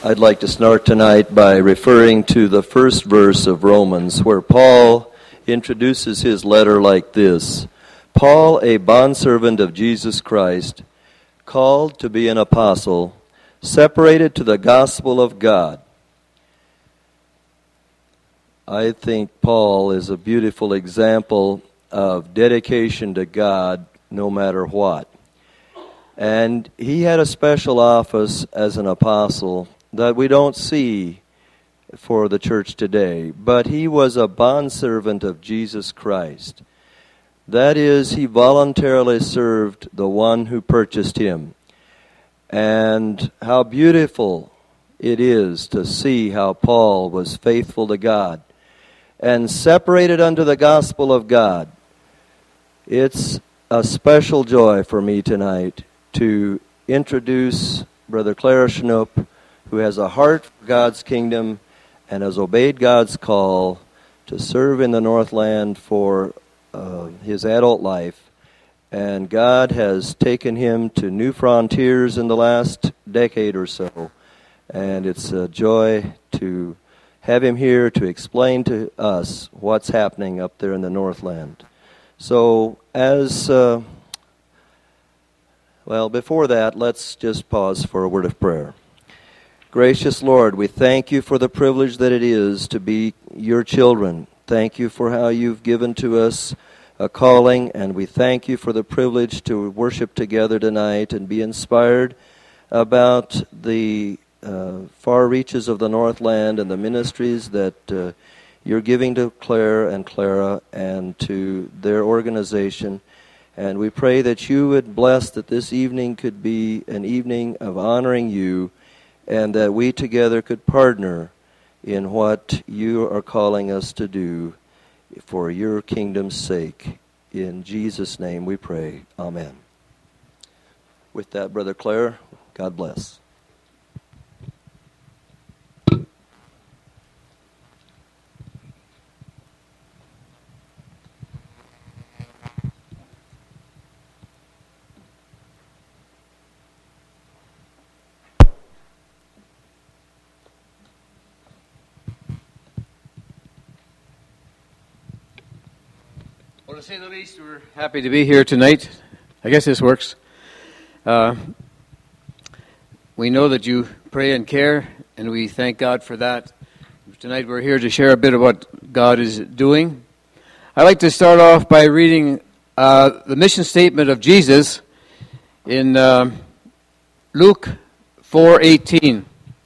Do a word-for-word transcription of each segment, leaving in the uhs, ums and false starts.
I'd like to start tonight by referring to the first verse of Romans, where Paul introduces his letter like this: Paul, a bondservant of Jesus Christ, called to be an apostle, separated to the gospel of God. I think Paul is a beautiful example of dedication to God no matter what. And he had a special office as an apostle that we don't see for the church today. But he was a bondservant of Jesus Christ. That is, he voluntarily served the one who purchased him. And how beautiful it is to see how Paul was faithful to God and separated unto the gospel of God. It's a special joy for me tonight to introduce Brother Clara Schnupp, who has a heart for God's kingdom and has obeyed God's call to serve in the Northland for uh, his adult life. And God has taken him to new frontiers in the last decade or so. And it's a joy to have him here to explain to us what's happening up there in the Northland. So as, uh, well, before that, let's just pause for a word of prayer. Gracious Lord, we thank you for the privilege that it is to be your children. Thank you for how you've given to us a calling, and we thank you for the privilege to worship together tonight and be inspired about the uh, far reaches of the Northland and the ministries that uh, you're giving to Claire and Clara and to their organization. And we pray that you would bless that this evening could be an evening of honoring you, and that we together could partner in what you are calling us to do for your kingdom's sake. In Jesus' name we pray. Amen. With that, Brother Clare, God bless. Well, to say the least, we're happy to be here tonight. I guess this works. Uh, we know that you pray and care, and we thank God for that. Tonight we're here to share a bit of what God is doing. I'd like to start off by reading uh, the mission statement of Jesus in uh, Luke four eighteen.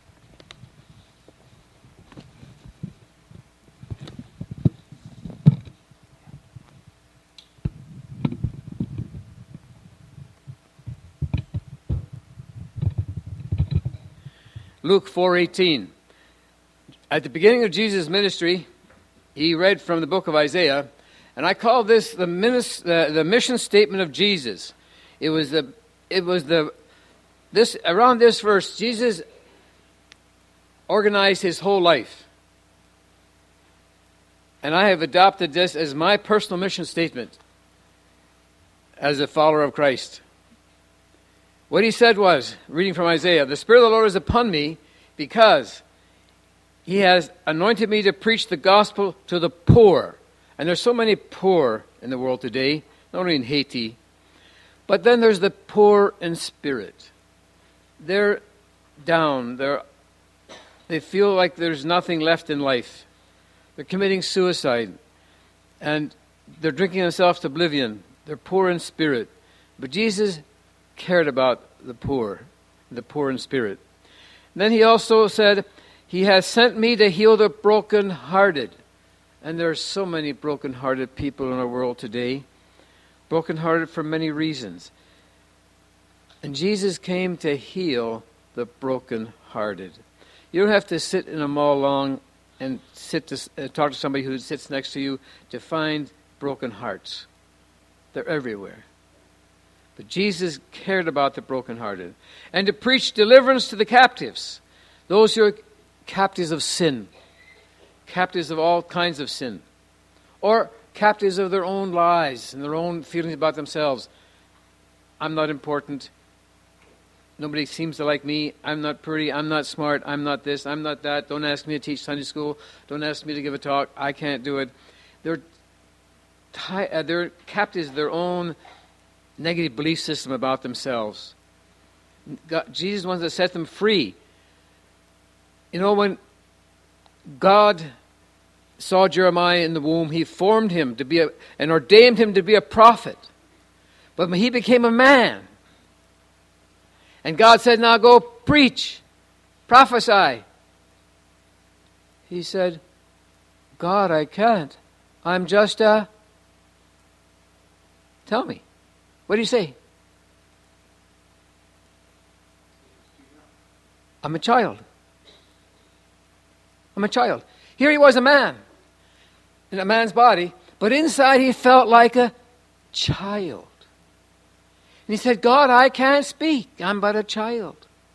Luke four eighteen. At the beginning of Jesus' ministry, he read from the book of Isaiah, and I call this the, minis, the, the mission statement of Jesus. It was the it was the this around this verse Jesus organized his whole life, and I have adopted this as my personal mission statement as a follower of Christ. What he said was, reading from Isaiah, "The Spirit of the Lord is upon me because he has anointed me to preach the gospel to the poor." And there's so many poor in the world today, not only in Haiti, but then there's the poor in spirit. They're down. They're, they feel like there's nothing left in life. They're committing suicide. And they're drinking themselves to oblivion. They're poor in spirit. But Jesus cared about the poor, the poor in spirit. And then he also said, he has sent me to heal the brokenhearted. And there are so many brokenhearted people in our world today, brokenhearted for many reasons. And Jesus came to heal the brokenhearted. You don't have to sit in a mall long and sit to uh, talk to somebody who sits next to you to find broken hearts. They're everywhere. But Jesus cared about the brokenhearted. And to preach deliverance to the captives, those who are captives of sin, captives of all kinds of sin, or captives of their own lies and their own feelings about themselves. I'm not important. Nobody seems to like me. I'm not pretty. I'm not smart. I'm not this. I'm not that. Don't ask me to teach Sunday school. Don't ask me to give a talk. I can't do it. They're, ti- uh, they're captives of their own negative belief system about themselves. God, Jesus wants to set them free. You know, when God saw Jeremiah in the womb, he formed him to be a, and ordained him to be a prophet. But when he became a man, and God said, now go preach, prophesy. He said, God, I can't. I'm just a... Tell me. What do you say? I'm a child. I'm a child. Here he was a man, in a man's body, but inside he felt like a child. And he said, God, I can't speak. I'm but a child.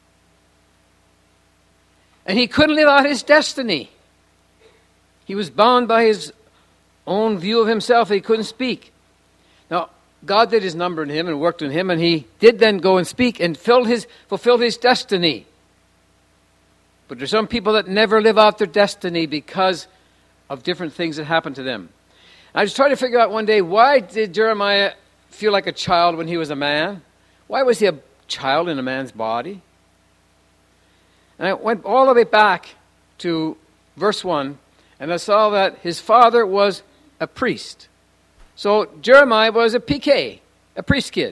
And he couldn't live out his destiny. He was bound by his own view of himself. He couldn't speak. Now, God did his number in him and worked in him, and he did then go and speak and filled his, fulfilled his destiny. But there's some people that never live out their destiny because of different things that happen to them. I was trying to figure out one day, why did Jeremiah feel like a child when he was a man? Why was he a child in a man's body? And I went all the way back to verse one, and I saw that his father was a priest. So Jeremiah was a P K, a priest kid.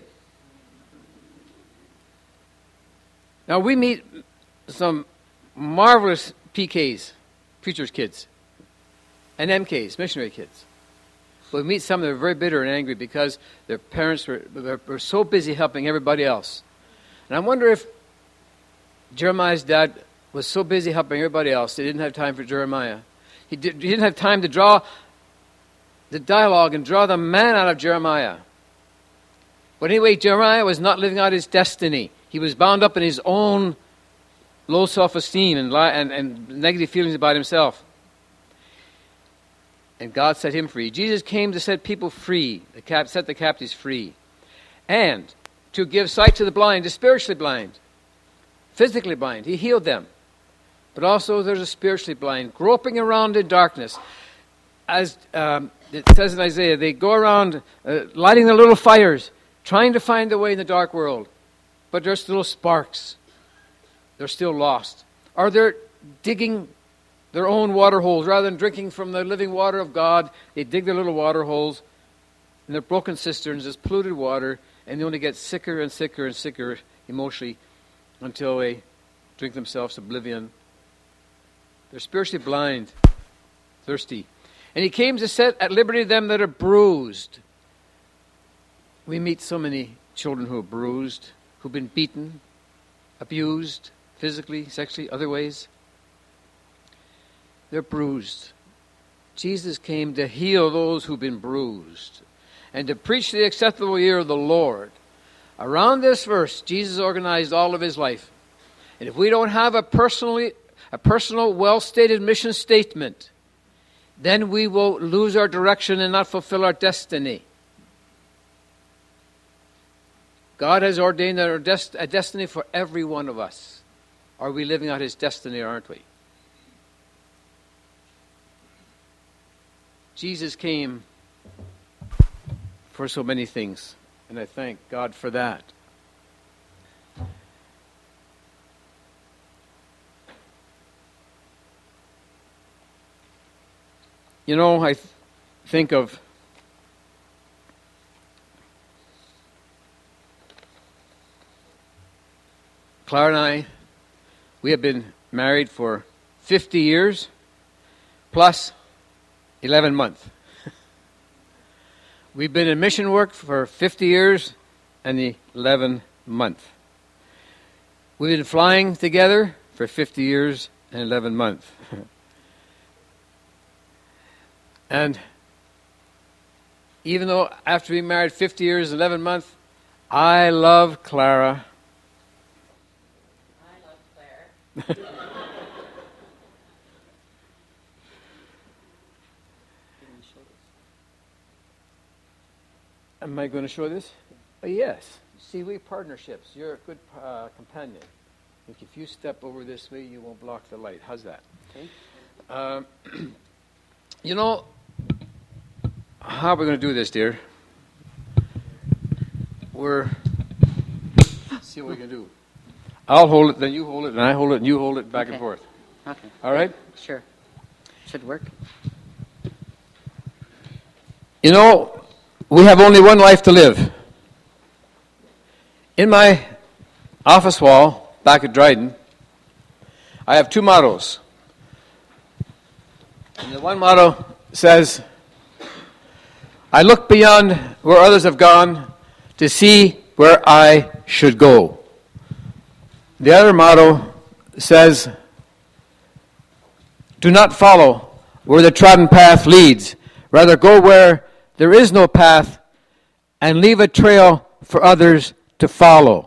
Now we meet some marvelous P Ks, preachers' kids, and M Ks, missionary kids. But we meet some that are very bitter and angry because their parents were, were so busy helping everybody else. And I wonder if Jeremiah's dad was so busy helping everybody else, they didn't have time for Jeremiah. He, did, he didn't have time to draw the dialogue and draw the man out of Jeremiah. But anyway, Jeremiah was not living out his destiny. He was bound up in his own low self-esteem and, and, and negative feelings about himself. And God set him free. Jesus came to set people free, the cap, set the captives free. And to give sight to the blind, the spiritually blind, physically blind. He healed them. But also there's a spiritually blind, groping around in darkness. As um, it says in Isaiah, they go around uh, lighting their little fires, trying to find the way in the dark world. But there's still sparks. They're still lost. Or they're digging their own water holes. Rather than drinking from the living water of God, they dig their little water holes in their broken cisterns, this polluted water, and they only get sicker and sicker and sicker emotionally until they drink themselves to oblivion. They're spiritually blind, thirsty. And he came to set at liberty them that are bruised. We meet so many children who are bruised, who've been beaten, abused, physically, sexually, other ways. They're bruised. Jesus came to heal those who've been bruised and to preach the acceptable year of the Lord. Around this verse, Jesus organized all of his life. And if we don't have a personally, a personal, well-stated mission statement, then we will lose our direction and not fulfill our destiny. God has ordained a destiny for every one of us. Are we living out his destiny, or aren't we? Jesus came for so many things, and I thank God for that. You know, I th- think of Clara and I. We have been married for fifty years, plus eleven months. We've been in mission work for fifty years and the eleven months. We've been flying together for fifty years and eleven months. And even though after being married fifty years and eleven months, I love Clara. I love Claire. Am I going to show this? Oh, yes. See, we partnerships. You're a good uh, companion. I think if you step over this way, you won't block the light. How's that? Okay. Um, you know, how are we going to do this, dear? We're see what we can do. I'll hold it, then you hold it, and I hold it, and you hold it, back Okay. and forth. Okay. All right? Sure. Should work. You know, we have only one life to live. In my office wall back at Dryden, I have two mottos. And the one motto says, I look beyond where others have gone to see where I should go. The other motto says, do not follow where the trodden path leads. Rather go where there is no path and leave a trail for others to follow.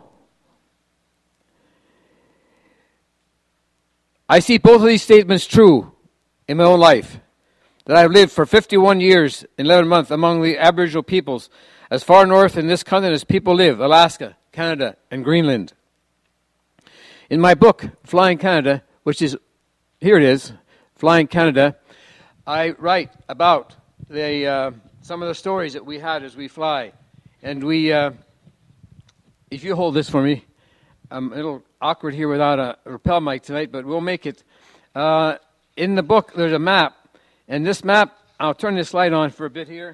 I see both of these statements true in my own life, that I've lived for fifty-one years and eleven months among the Aboriginal peoples as far north in this continent as people live, Alaska, Canada, and Greenland. In my book, Flying Canada, which is, here it is, Flying Canada, I write about the uh, some of the stories that we had as we fly. And we, uh, if you hold this for me, I'm a little awkward here without a rappel mic tonight, but we'll make it. Uh, in the book, there's a map. And this map, I'll turn this light on for a bit here.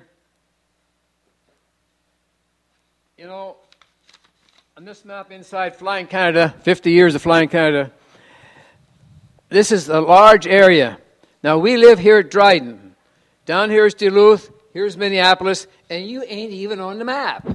You know, on this map inside Flying Canada, fifty years of Flying Canada, this is a large area. Now, we live here at Dryden. Down here is Duluth, here's Minneapolis, and you ain't even on the map.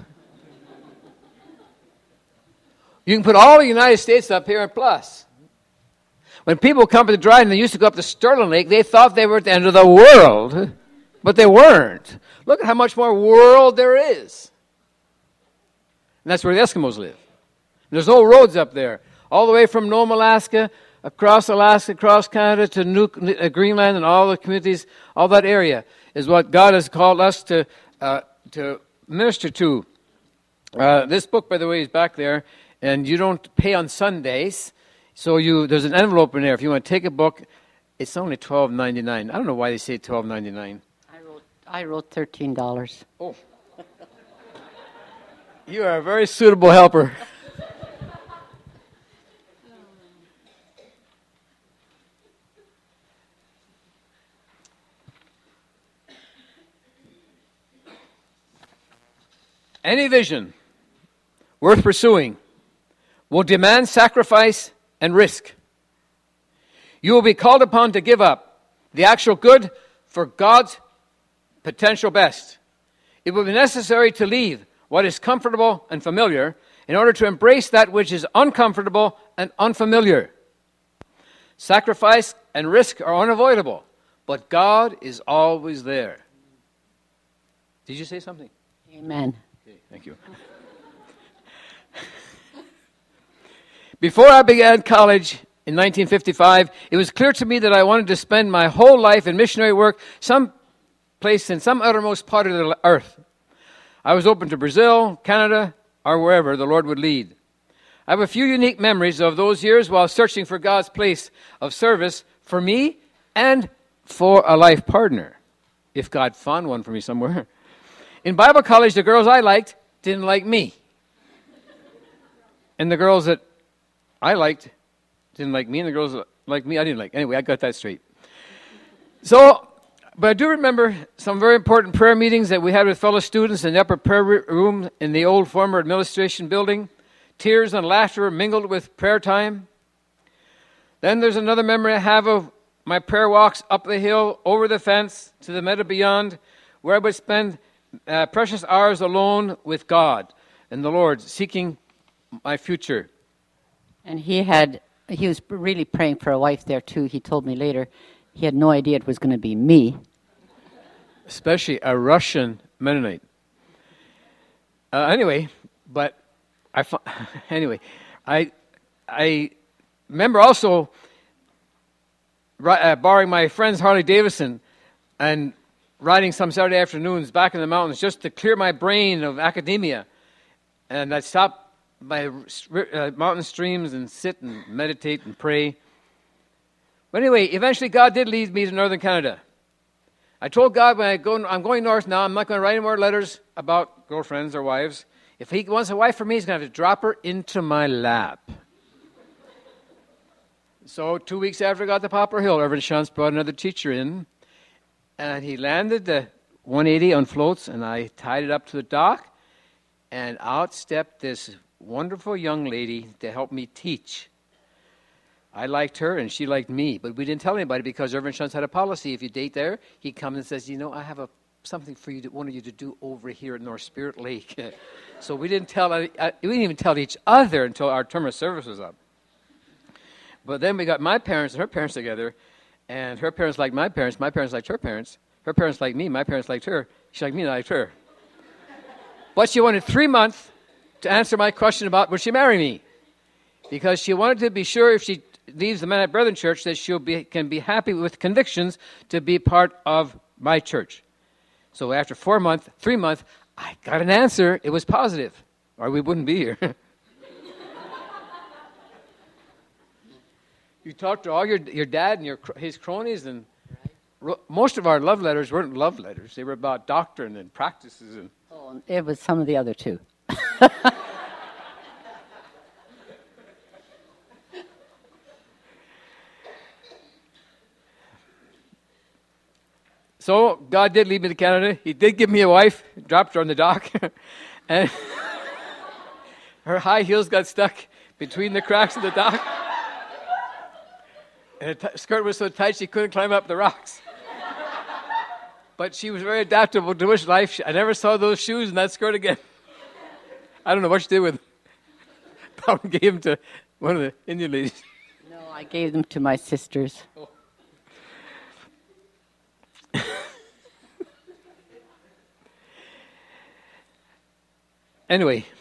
You can put all the United States up here in plus. When people come to Dryden, they used to go up to Sterling Lake, they thought they were at the end of the world, but they weren't. Look at how much more world there is. And that's where the Eskimos live. There's no roads up there. All the way from Nome, Alaska, across Alaska, across Canada to New, uh, Greenland and all the communities, all that area is what God has called us to uh, to minister to. Uh, this book, by the way, is back there, and you don't pay on Sundays. So you there's an envelope in there. If you want to take a book, it's only twelve ninety-nine. I don't know why they say twelve ninety-nine. I wrote I wrote thirteen dollars. Oh. You are a very suitable helper. Any vision worth pursuing will demand sacrifice and risk. You will be called upon to give up the actual good for God's potential best. It will be necessary to leave what is comfortable and familiar in order to embrace that which is uncomfortable and unfamiliar. Sacrifice and risk are unavoidable, but God is always there. Did you say something? Amen. Okay, thank you. Before I began college in nineteen fifty-five, it was clear to me that I wanted to spend my whole life in missionary work someplace in some uttermost part of the earth. I was open to Brazil, Canada, or wherever the Lord would lead. I have a few unique memories of those years while searching for God's place of service for me and for a life partner, if God found one for me somewhere. In Bible college, the girls I liked didn't like me. And the girls that I liked didn't like me, and the girls that liked me, I didn't like. Anyway, I got that straight. So, but I do remember some very important prayer meetings that we had with fellow students in the upper prayer room in the old former administration building. Tears and laughter mingled with prayer time. Then there's another memory I have of my prayer walks up the hill, over the fence, to the meadow beyond, where I would spend uh, precious hours alone with God and the Lord, seeking my future. And he had he was really praying for a wife there too. He told me later he had no idea it was going to be me. Especially a Russian Mennonite. Uh, anyway, but I anyway, I I remember also uh, borrowing my friend's Harley Davidson and riding some Saturday afternoons back in the mountains just to clear my brain of academia. And I'd stop by uh, mountain streams and sit and meditate and pray. But anyway, eventually God did lead me to northern Canada. I told God when I go, I'm going north now, I'm not going to write any more letters about girlfriends or wives. If he wants a wife for me, he's going to have to drop her into my lap. So two weeks after I got to Poplar Hill, Reverend Shantz brought another teacher in, and he landed the one eighty on floats, and I tied it up to the dock, and out stepped this wonderful young lady to help me teach. I liked her, and she liked me, but we didn't tell anybody because Reverend Shantz had a policy. If you date there, he comes and says, you know, I have a something for you, to, one of you to do over here at North Spirit Lake. So we didn't tell, uh, we didn't even tell each other until our term of service was up. But then we got my parents and her parents together, and her parents liked my parents, my parents liked her parents, her parents liked me, my parents liked her, she liked me and I liked her. But she wanted three months to answer my question about would she marry me, because she wanted to be sure if she leaves the Mennonite Brethren Church that she be, can be happy with convictions to be part of my church. So after four months, three months, I got an answer. It was positive, or we wouldn't be here. You talked to all your your dad and your his cronies, and ro- most of our love letters weren't love letters. They were about doctrine and practices. And oh, it was some of the other two. So God did lead me to Canada. He did give me a wife, dropped her on the dock, and her high heels got stuck between the cracks of the dock. And her t- skirt was so tight she couldn't climb up the rocks. But she was very adaptable to bush life. I never saw those shoes and that skirt again. I don't know what she did with them. Probably gave them to one of the Indian ladies. No, I gave them to my sisters. Oh. Anyway,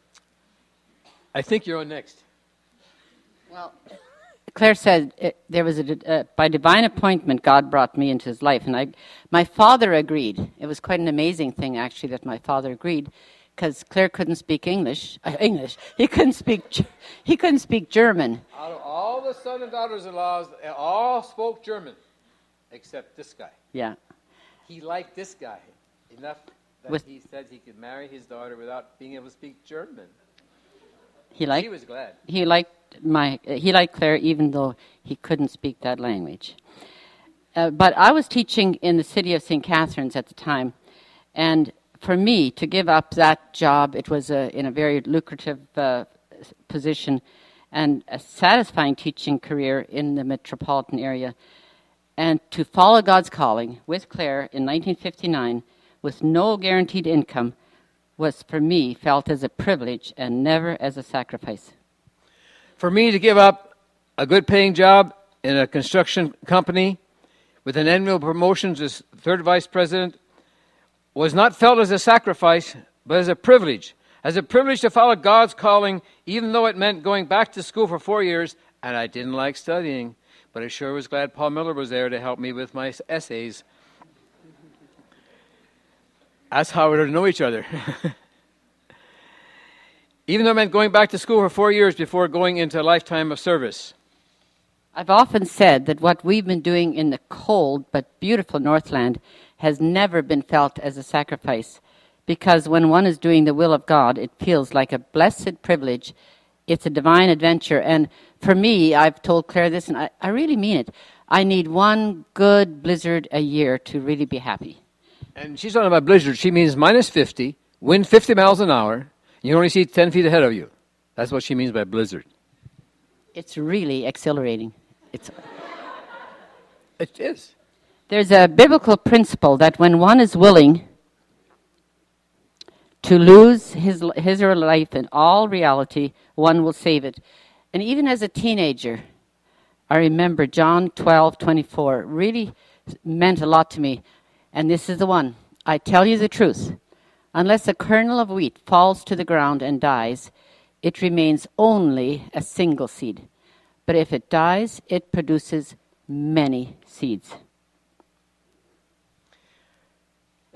I think you're on next. Well, Claire said it, there was a uh, by divine appointment God brought me into his life, and I, my father agreed. It was quite an amazing thing, actually, that my father agreed, because Claire couldn't speak English. Uh, English. He couldn't speak. He couldn't speak German. Out of all the sons and daughters-in-laws, they all spoke German, except this guy. Yeah. He liked this guy enough that With, he said he could marry his daughter without being able to speak German. He liked. She was glad. He liked my. Uh, he liked Claire, even though he couldn't speak that language. Uh, but I was teaching in the city of Saint Catharines at the time, and for me to give up that job, it was a, in a very lucrative uh, position and a satisfying teaching career in the metropolitan area, and to follow God's calling with Claire in nineteen fifty-nine with no guaranteed income was for me felt as a privilege and never as a sacrifice. For me to give up a good paying job in a construction company with an annual promotion as third vice president was not felt as a sacrifice, but as a privilege. As a privilege to follow God's calling, even though it meant going back to school for four years, and I didn't like studying, but I sure was glad Paul Miller was there to help me with my essays. That's how we learned to know each other. Even though it meant going back to school for four years before going into a lifetime of service. I've often said that what we've been doing in the cold but beautiful Northland has never been felt as a sacrifice, because when one is doing the will of God, it feels like a blessed privilege. It's a divine adventure. And for me, I've told Claire this, and I, I really mean it. I need one good blizzard a year to really be happy. And she's talking about blizzard. She means minus fifty, wind fifty miles an hour, and you only see ten feet ahead of you. That's what she means by blizzard. It's really exhilarating. It's It is. There's a biblical principle that when one is willing to lose his his or her life in all reality, one will save it. And even as a teenager, I remember John twelve twenty-four really meant a lot to me. And this is the one. I tell you the truth. Unless a kernel of wheat falls to the ground and dies, it remains only a single seed. But if it dies, it produces many seeds.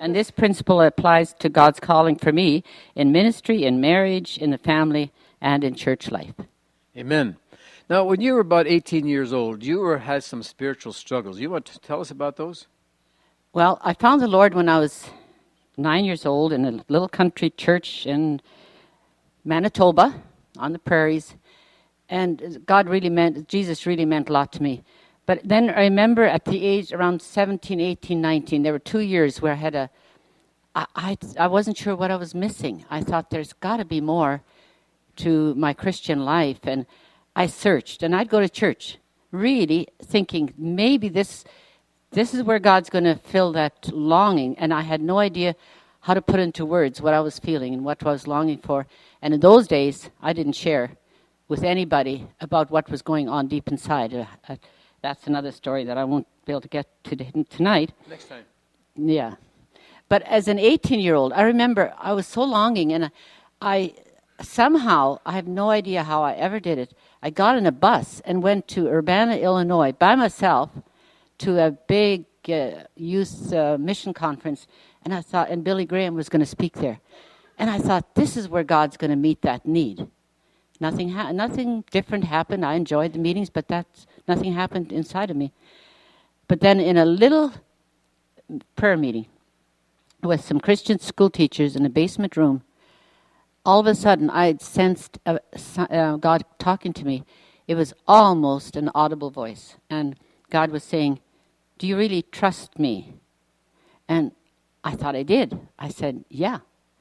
And this principle applies to God's calling for me in ministry, in marriage, in the family, and in church life. Amen. Now, when you were about eighteen years old, you were, had some spiritual struggles. You want to tell us about those? Well, I found the Lord when I was nine years old in a little country church in Manitoba on the prairies. And God really meant, Jesus really meant a lot to me. But then I remember at the age around seventeen, eighteen, nineteen, there were two years where I had a, I, I, I wasn't sure what I was missing. I thought there's got to be more to my Christian life. And I searched, and I'd go to church, really thinking maybe this, this is where God's going to fill that longing. And I had no idea how to put into words what I was feeling and what I was longing for. And in those days, I didn't share with anybody about what was going on deep inside. Uh, uh, that's another story that I won't be able to get to tonight. Next time. Yeah. But as an eighteen-year-old, I remember I was so longing, and I somehow, I have no idea how I ever did it, I got in a bus and went to Urbana, Illinois by myself to a big uh, youth uh, mission conference, and I thought, and Billy Graham was going to speak there. And I thought, this is where God's going to meet that need. Nothing ha- nothing different happened. I enjoyed the meetings, but that's, nothing happened inside of me. But then in a little prayer meeting with some Christian school teachers in a basement room, all of a sudden I sensed uh, uh, God talking to me. It was almost an audible voice. And God was saying, do you really trust me? And I thought I did. I said, yeah.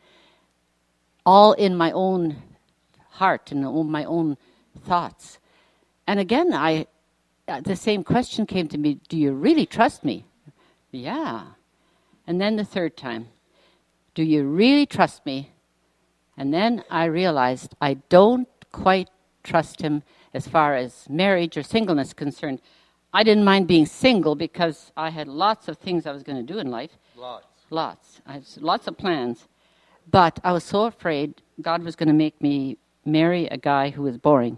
All in my own heart and my own thoughts. And again, I uh, the same question came to me, do you really trust me? Yeah. And then the third time, do you really trust me? And then I realized I don't quite trust him as far as marriage or singleness is concerned. I didn't mind being single because I had lots of things I was going to do in life. Lots. Lots. I had lots of plans. But I was so afraid God was going to make me marry a guy who was boring.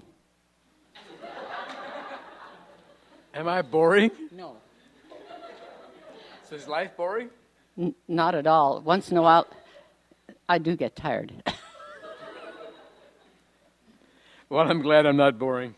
Am I boring? No. So is life boring? N- not at all. Once in a while, I do get tired. Well, I'm glad I'm not boring.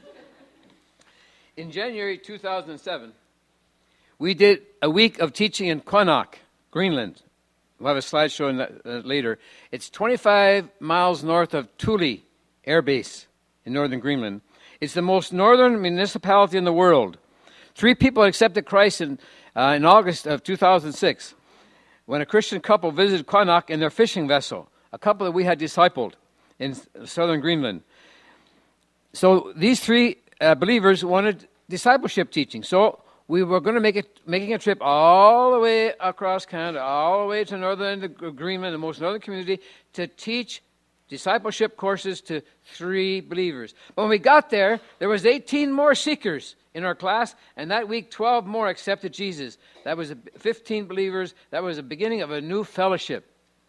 In January two thousand seven, we did a week of teaching in Quannock, Greenland. We'll have a slideshow on that uh, later. It's twenty-five miles north of Thule Air Base in northern Greenland. It's the most northern municipality in the world. Three people accepted Christ in, uh, in August of two thousand six when a Christian couple visited Quannock in their fishing vessel, a couple that we had discipled in southern Greenland. So these three uh, believers wanted discipleship teaching. So we were going to make it, making a trip all the way across Canada, all the way to northern Greenland, the most northern community, to teach discipleship courses to three believers. But when we got there, there was eighteen more seekers in our class, and that week twelve more accepted Jesus. That was fifteen believers. That was the beginning of a new fellowship.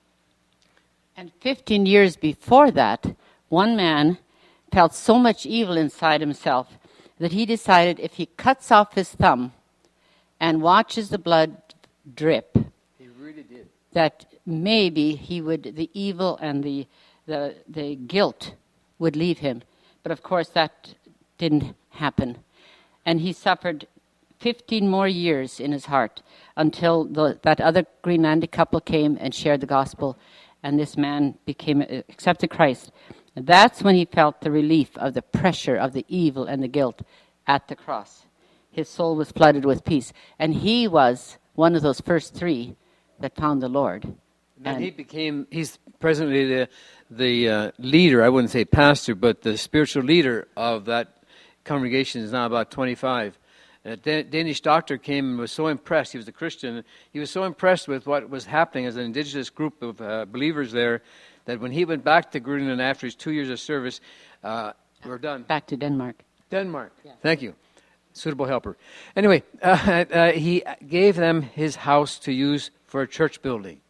And fifteen years before that, one man felt so much evil inside himself that he decided if he cuts off his thumb and watches the blood drip, he really did, that maybe he would, the evil and the the the guilt would leave him. But of course that didn't happen. And he suffered fifteen more years in his heart until the, that other Greenlandic couple came and shared the gospel, and this man became accepted Christ. And that's when he felt the relief of the pressure of the evil and the guilt at the cross. His soul was flooded with peace. And he was one of those first three that found the Lord. And, and he became, he's presently the, the uh, leader, I wouldn't say pastor, but the spiritual leader of that congregation is now about twenty-five. A Danish doctor came and was so impressed. He was a Christian. He was so impressed with what was happening as an indigenous group of uh, believers there that when he went back to Greenland after his two years of service, uh, we're done. Back to Denmark. Denmark. Yeah. Thank you. Suitable helper. Anyway, uh, uh, he gave them his house to use for a church building.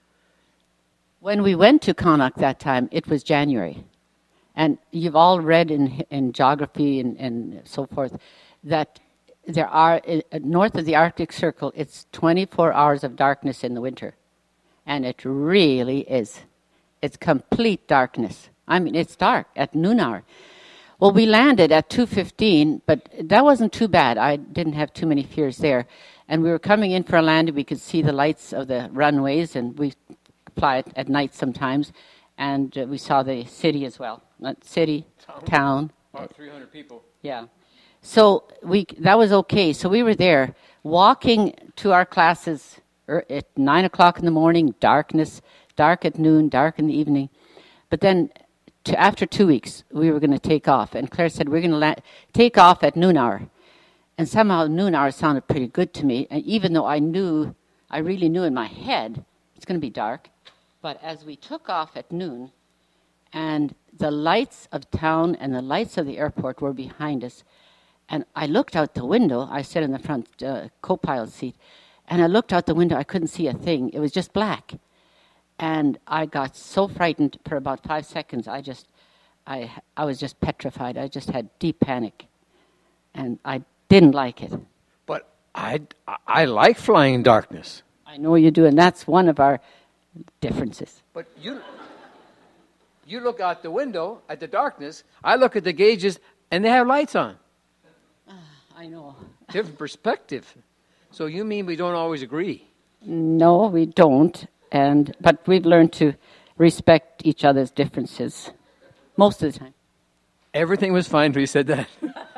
When we went to Quannock that time, it was January. And you've all read in in geography and, and so forth that there are, uh, north of the Arctic Circle, it's twenty-four hours of darkness in the winter. And it really is. It's complete darkness. I mean, it's dark at noon hour. Well, we landed at two fifteen, but that wasn't too bad. I didn't have too many fears there. And we were coming in for a landing. We could see the lights of the runways, and we fly it at night sometimes. And uh, we saw the city as well. Not city, town. town. About three hundred people. Yeah. So we that was okay. So we were there, walking to our classes at nine o'clock in the morning, darkness, dark at noon, dark in the evening. But then to, after two weeks, we were going to take off. And Claire said, we're going to la- take off at noon hour. And somehow noon hour sounded pretty good to me. And even though I knew, I really knew in my head, it's going to be dark. But as we took off at noon, and the lights of town and the lights of the airport were behind us, and I looked out the window. I sat in the front uh, co-pilot seat, and I looked out the window. I couldn't see a thing. It was just black. And I got so frightened for about five seconds. I just, I, I was just petrified. I just had deep panic. And I didn't like it. But I, I like flying in darkness. I know you do, and that's one of our differences. But you, you look out the window at the darkness. I look at the gauges, and they have lights on. Uh, I know. Different perspective. So you mean we don't always agree? No, we don't. And but we've learned to respect each other's differences most of the time. Everything was fine till you said that.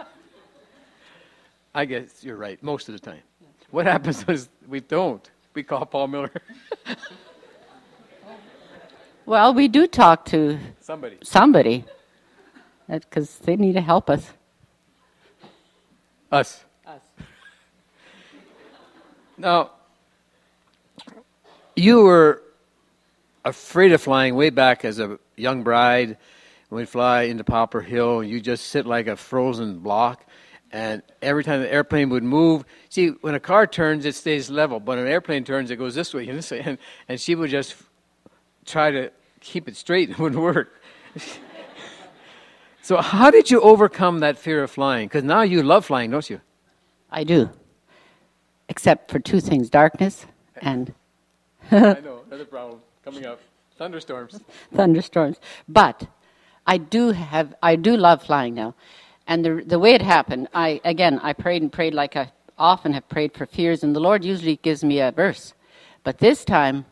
I guess you're right, most of the time. What happens is we don't. We call Paul Miller. Well, we do talk to somebody. Somebody. Because they need to help us. Us. Us. Now, you were afraid of flying way back as a young bride. We'd fly into Poplar Hill, and you just sit like a frozen block. And every time the airplane would move, see, when a car turns, it stays level. But when an airplane turns, it goes this way and this way. And, and she would just try to keep it straight. It wouldn't work. So how did you overcome that fear of flying? Because now you love flying, don't you? I do. Except for two things, darkness and... I know, another problem coming up. Thunderstorms. Thunderstorms. But I do have, I do love flying now. And the the way it happened, I again, I prayed and prayed like I often have prayed for fears, and the Lord usually gives me a verse. But this time,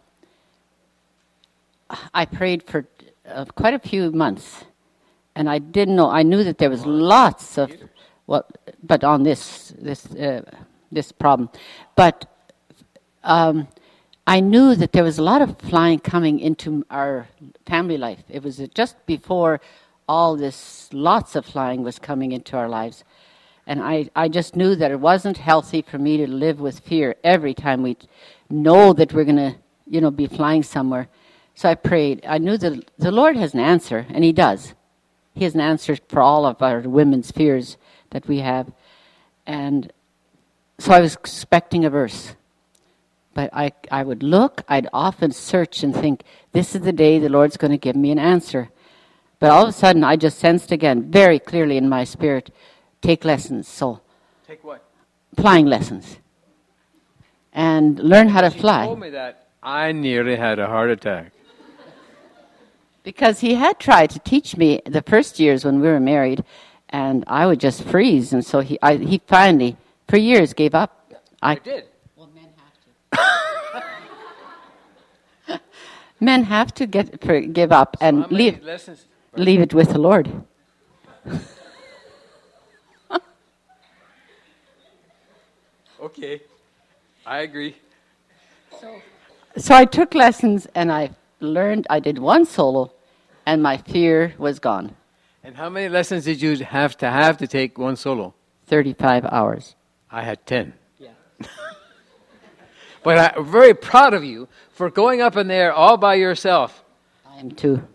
I prayed for uh, quite a few months. And I didn't know, I knew that there was lots of, well, but on this, this, uh, this problem. But, um, I knew that there was a lot of flying coming into our family life. It was just before all this, lots of flying was coming into our lives. And I, I just knew that it wasn't healthy for me to live with fear every time we know that we're going to, you know, be flying somewhere. So I prayed. I knew that the Lord has an answer, and He does. He has an answer for all of our women's fears that we have. And so I was expecting a verse. But I, I would look, I'd often search and think, this is the day the Lord's going to give me an answer. But all of a sudden, I just sensed again, very clearly in my spirit, take lessons. So, take what? Flying lessons. And learn how to she fly. She told me that. I nearly had a heart attack. Because he had tried to teach me the first years when we were married, and I would just freeze. And so he, I, he finally, for years, gave up. I, I did. Men have to get for, give up so and leave, lessons? leave it with the Lord. Okay, I agree. So, so I took lessons and I learned, I did one solo, and my fear was gone. And how many lessons did you have to have to take one solo? thirty-five hours. I had ten. Yeah. But I'm very proud of you for going up in there all by yourself. I am too.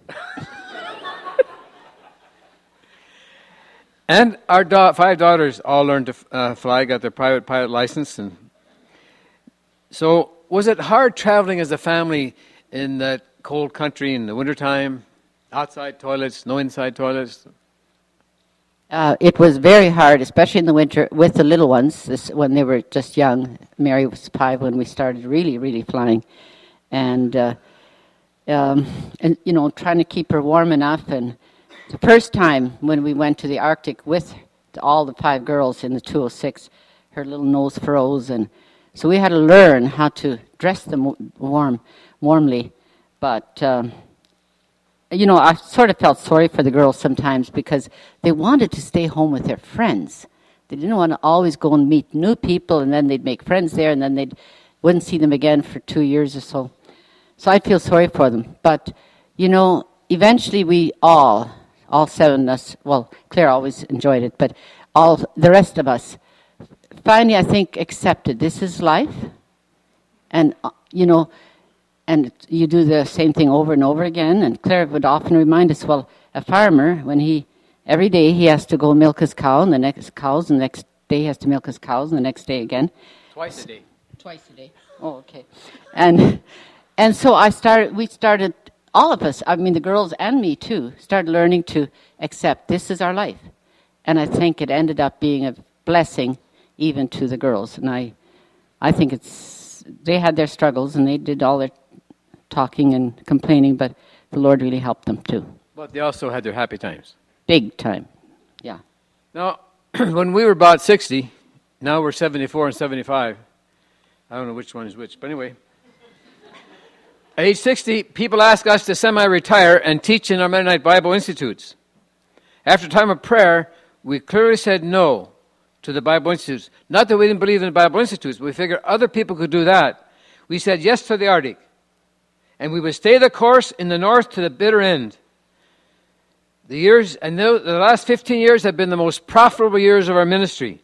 And our da- five daughters all learned to uh, fly, got their private pilot license. And so was it hard traveling as a family in that cold country in the wintertime? Outside toilets, no inside toilets? Uh, it was very hard, especially in the winter with the little ones. This, when they were just young. Mary was five when we started really, really flying, and uh, um, and you know, trying to keep her warm enough. And the first time when we went to the Arctic with all the five girls in the two oh six, her little nose froze, and so we had to learn how to dress them warm, warmly. But um, you know, I sort of felt sorry for the girls sometimes because they wanted to stay home with their friends. They didn't want to always go and meet new people, and then they'd make friends there, and then they wouldn't see them again for two years or so. So I feel sorry for them. But, you know, eventually we all, all seven of us, well, Claire always enjoyed it, but all the rest of us, finally, I think, accepted this is life. And, uh, you know, and you do the same thing over and over again. And Claire would often remind us, well, a farmer, when he, every day he has to go milk his cow, and the next cows, and the next day he has to milk his cows, and the next day again. Twice a day. Twice a day. Oh, okay. And and so I started, we started, all of us, I mean the girls and me too, started learning to accept this is our life. And I think it ended up being a blessing even to the girls. And I, I think it's, they had their struggles and they did all their talking and complaining, but the Lord really helped them too. But they also had their happy times. Big time, yeah. Now, when we were about sixty, now we're seventy-four and seventy-five. I don't know which one is which, but anyway. At age sixty, people ask us to semi-retire and teach in our Mennonite Bible Institutes. After a time of prayer, we clearly said no to the Bible Institutes. Not that we didn't believe in the Bible Institutes, but we figured other people could do that. We said yes to the Arctic. And we would stay the course in the north to the bitter end. The years, and the last fifteen years have been the most profitable years of our ministry.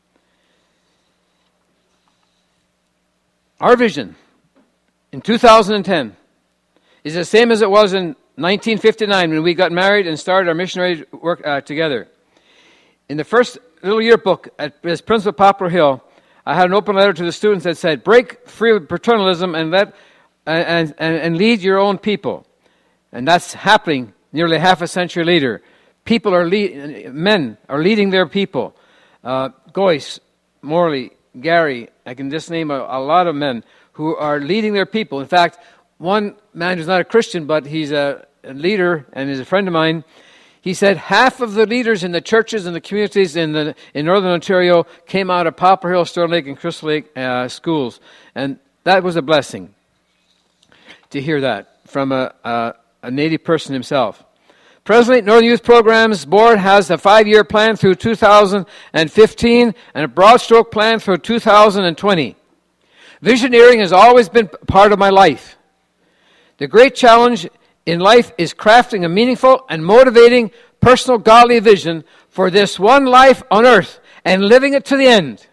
Our vision in two thousand ten is the same as it was in nineteen fifty-nine when we got married and started our missionary work uh, together. In the first little yearbook at this Principal Poplar Hill, I had an open letter to the students that said, break free of paternalism and let And, and, and lead your own people. And that's happening nearly half a century later. People are lead, men are leading their people. Uh, Goyce, Morley, Gary, I can just name a, a lot of men who are leading their people. In fact, one man who's not a Christian, but he's a, a leader and is a friend of mine, he said half of the leaders in the churches and the communities in the in Northern Ontario came out of Poplar Hill, Stone Lake, and Crystal Lake uh, schools. And that was a blessing to hear that from a, a, a native person himself. Presently, Northern Youth Programs Board has a five-year plan through two thousand fifteen and a broad stroke plan through two thousand twenty. Visioneering has always been part of my life. The great challenge in life is crafting a meaningful and motivating personal godly vision for this one life on earth and living it to the end.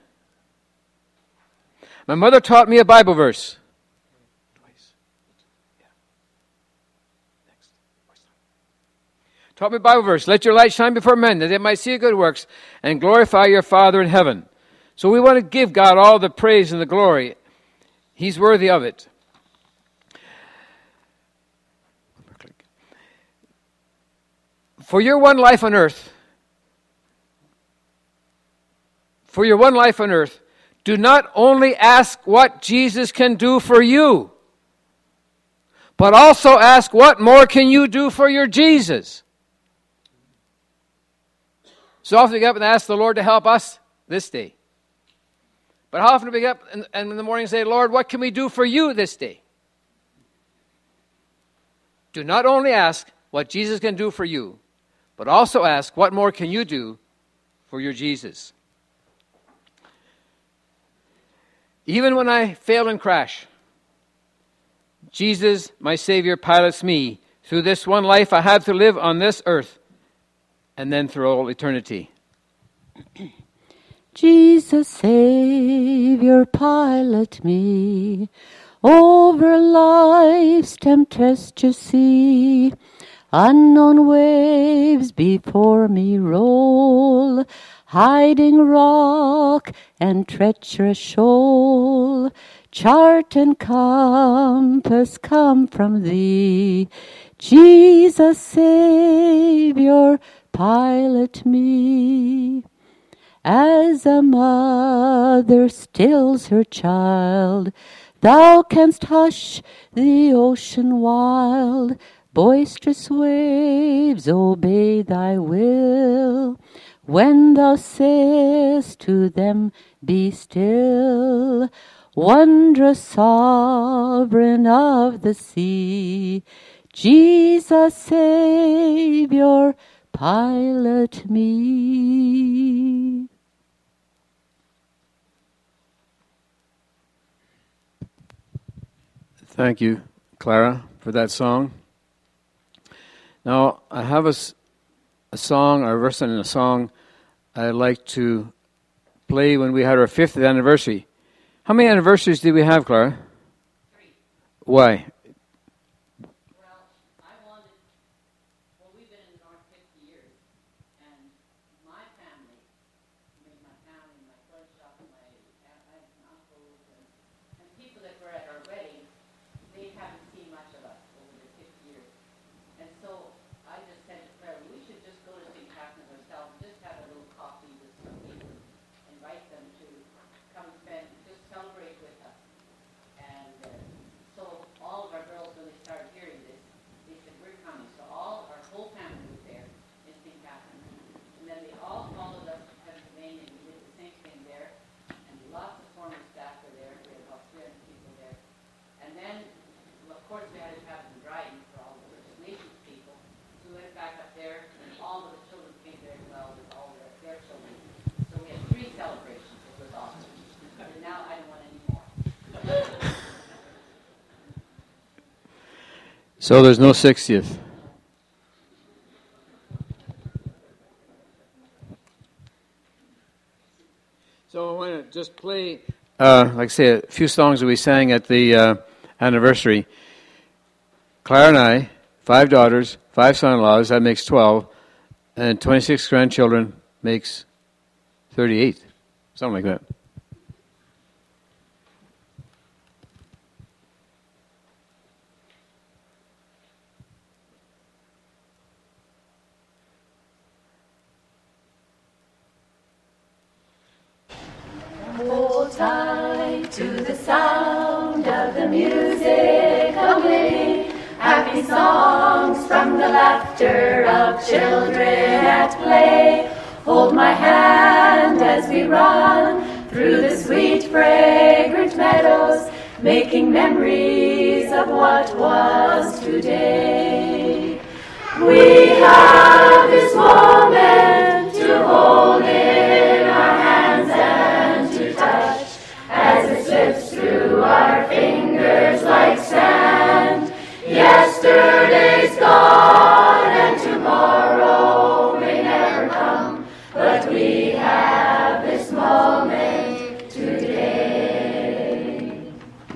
My mother taught me a Bible verse. Taught me a Bible verse. Let your light shine before men, that they might see your good works and glorify your Father in heaven. So we want to give God all the praise and the glory. He's worthy of it. For your one life on earth, for your one life on earth, do not only ask what Jesus can do for you, but also ask what more can you do for your Jesus. So often we get up and ask the Lord to help us this day. But how often do we get up and, and in the morning say, Lord, what can we do for you this day? Do not only ask what Jesus can do for you, but also ask what more can you do for your Jesus. Even when I fail and crash, Jesus, my Savior, pilots me through this one life I have to live on this earth, and then through all eternity. Jesus, Savior, pilot me over life's tempestuous sea. Unknown waves before me roll, hiding rock and treacherous shoal. Chart and compass come from thee, Jesus, Savior, pilot me. As a mother stills her child, thou canst hush the ocean wild. Boisterous waves obey thy will, when thou sayest to them, be still. Wondrous sovereign of the sea, Jesus Savior, pilot me. Thank you, Clara, for that song. Now, I have a, a song, or a verse in a song I'd like to play when we had our fiftieth anniversary. How many anniversaries did we have, Clara? Three. Why? Well, I wanted, well, we've been in the North fifty years, and my family, I mean, my family, my bloodshot, my aunts and uncles, and, and people that were at our wedding, they haven't seen much of us over the fifty years. And so I just said to Claire, we should just go to Saint Catherine's ourselves, just have a little coffee with some people, invite them to come spend, just celebrate with us. And uh, so all of our girls, when they started hearing this, they said, we're coming. So all, our whole family was there in Saint Catherine's. And then they all followed us to Pennsylvania, and we did the same thing there. And lots of former staff were there. We had about three hundred people there. And then, well, of course, we had to have it in Dryden for all the First Nations people. So we went back up there, and all of the children came there as well with all their, their children. So we had three celebrations. It was awesome. And now I don't want any more. So there's no sixtieth. So I want to just play, uh, like I say, a few songs that we sang at the uh, anniversary. Claire and I, five daughters, five son-in-laws, that makes twelve, and twenty-six grandchildren makes thirty-eight, something like that. Hold tight to the sound of the music of living, happy songs from the laughter of children at play. Hold my hand as we run through the sweet fragrant meadows, making memories of what was today. We have this moment to hold in our hands and to touch, as it slips through our fingers like sand. Yesterday's gone and tomorrow may never come, but we have this moment today.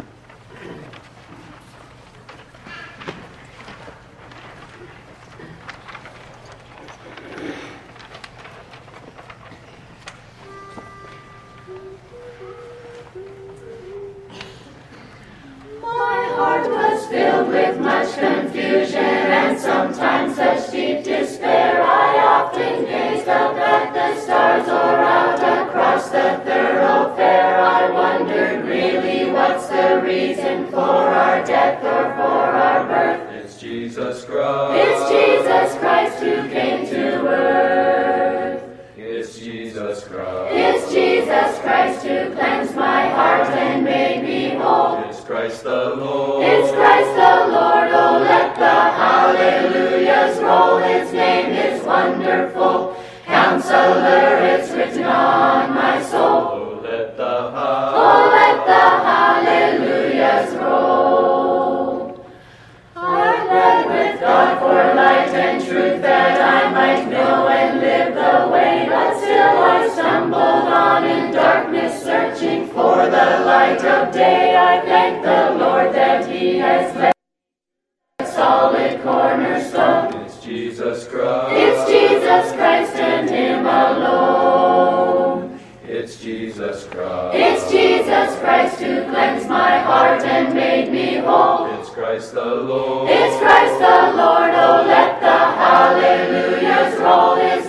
My heart was filled with much confusion and sometimes such deep despair. I often gazed up at the stars or out across the thoroughfare. I wondered really what's the reason for our death or for our birth. It's Jesus Christ. It's Jesus Christ who came to earth. It's Jesus Christ. It's Jesus Christ who cleansed my heart and made me whole. It's Christ the Lord. It's Christ the Lord, oh let the hallelujahs roll. His name is wonderful, Counselor, it's written on my soul. Oh, let the hallelujah. Oh let the hallelujahs roll. I read with God for light and truth, that I might know and live the way, but still I stumbled on in darkness, searching for the light of day. I thank the Lord that He has left a solid cornerstone. It's Jesus Christ. It's Jesus Christ and Him alone. It's Jesus Christ. It's Jesus Christ who cleansed my heart and made me whole. It's Christ the Lord. It's Christ the Lord, oh let the hallelujahs roll. His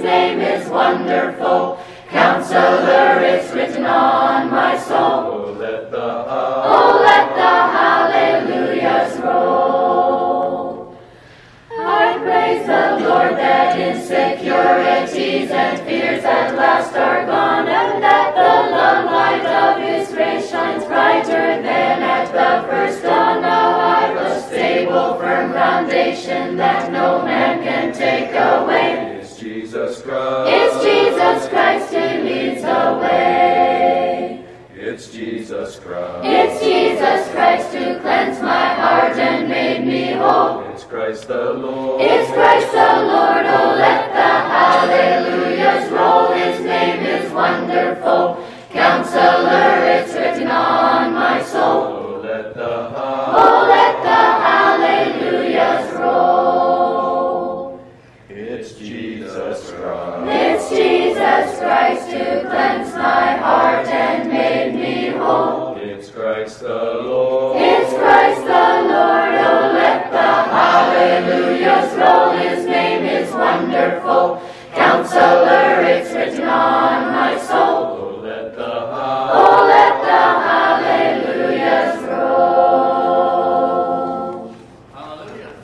It's Jesus Christ who cleansed my heart and made me whole. It's Christ the Lord. It's Christ the Lord, oh let the hallelujahs roll. His name is wonderful. Counselor, it's written on my soul. Oh, let the Oh, let the hallelujahs roll. It's Jesus Christ. It's Jesus Christ who cleansed my heart and made me whole. It's Christ the Lord. It's Christ the Lord, oh let the hallelujahs roll. His name is wonderful. Counselor, it's written on my soul. Oh, let the Oh, let the hallelujahs roll. Hallelujah.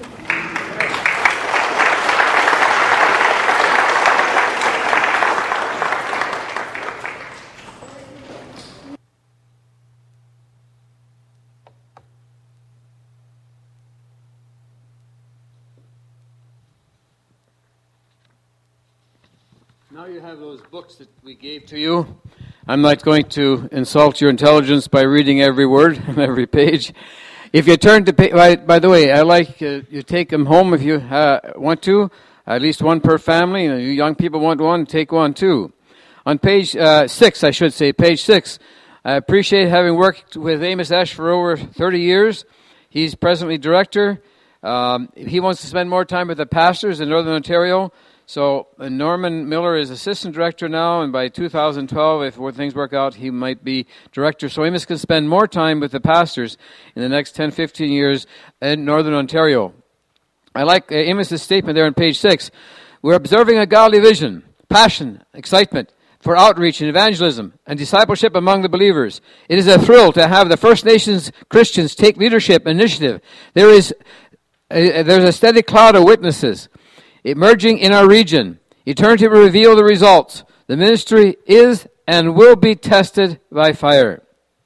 Now you have those books that we gave to you. I'm not going to insult your intelligence by reading every word on every page. If you turn to page, by, by the way, I like uh, you take them home if you uh, want to, at least one per family. You know, you young people want one, take one too. On page uh, six, I should say, page six, I appreciate having worked with Amos Esch for over thirty years. He's presently director. Um, he wants to spend more time with the pastors in Northern Ontario. So uh, Norman Miller is assistant director now, and by two thousand twelve, if things work out, he might be director. So Amos can spend more time with the pastors in the next ten, fifteen years in Northern Ontario. I like uh, Amos' statement there on page six. We're observing a godly vision, passion, excitement for outreach and evangelism and discipleship among the believers. It is a thrill to have the First Nations Christians take leadership initiative. There is a, there's a steady cloud of witnesses emerging in our region. Eternity will reveal the results. The ministry is and will be tested by fire.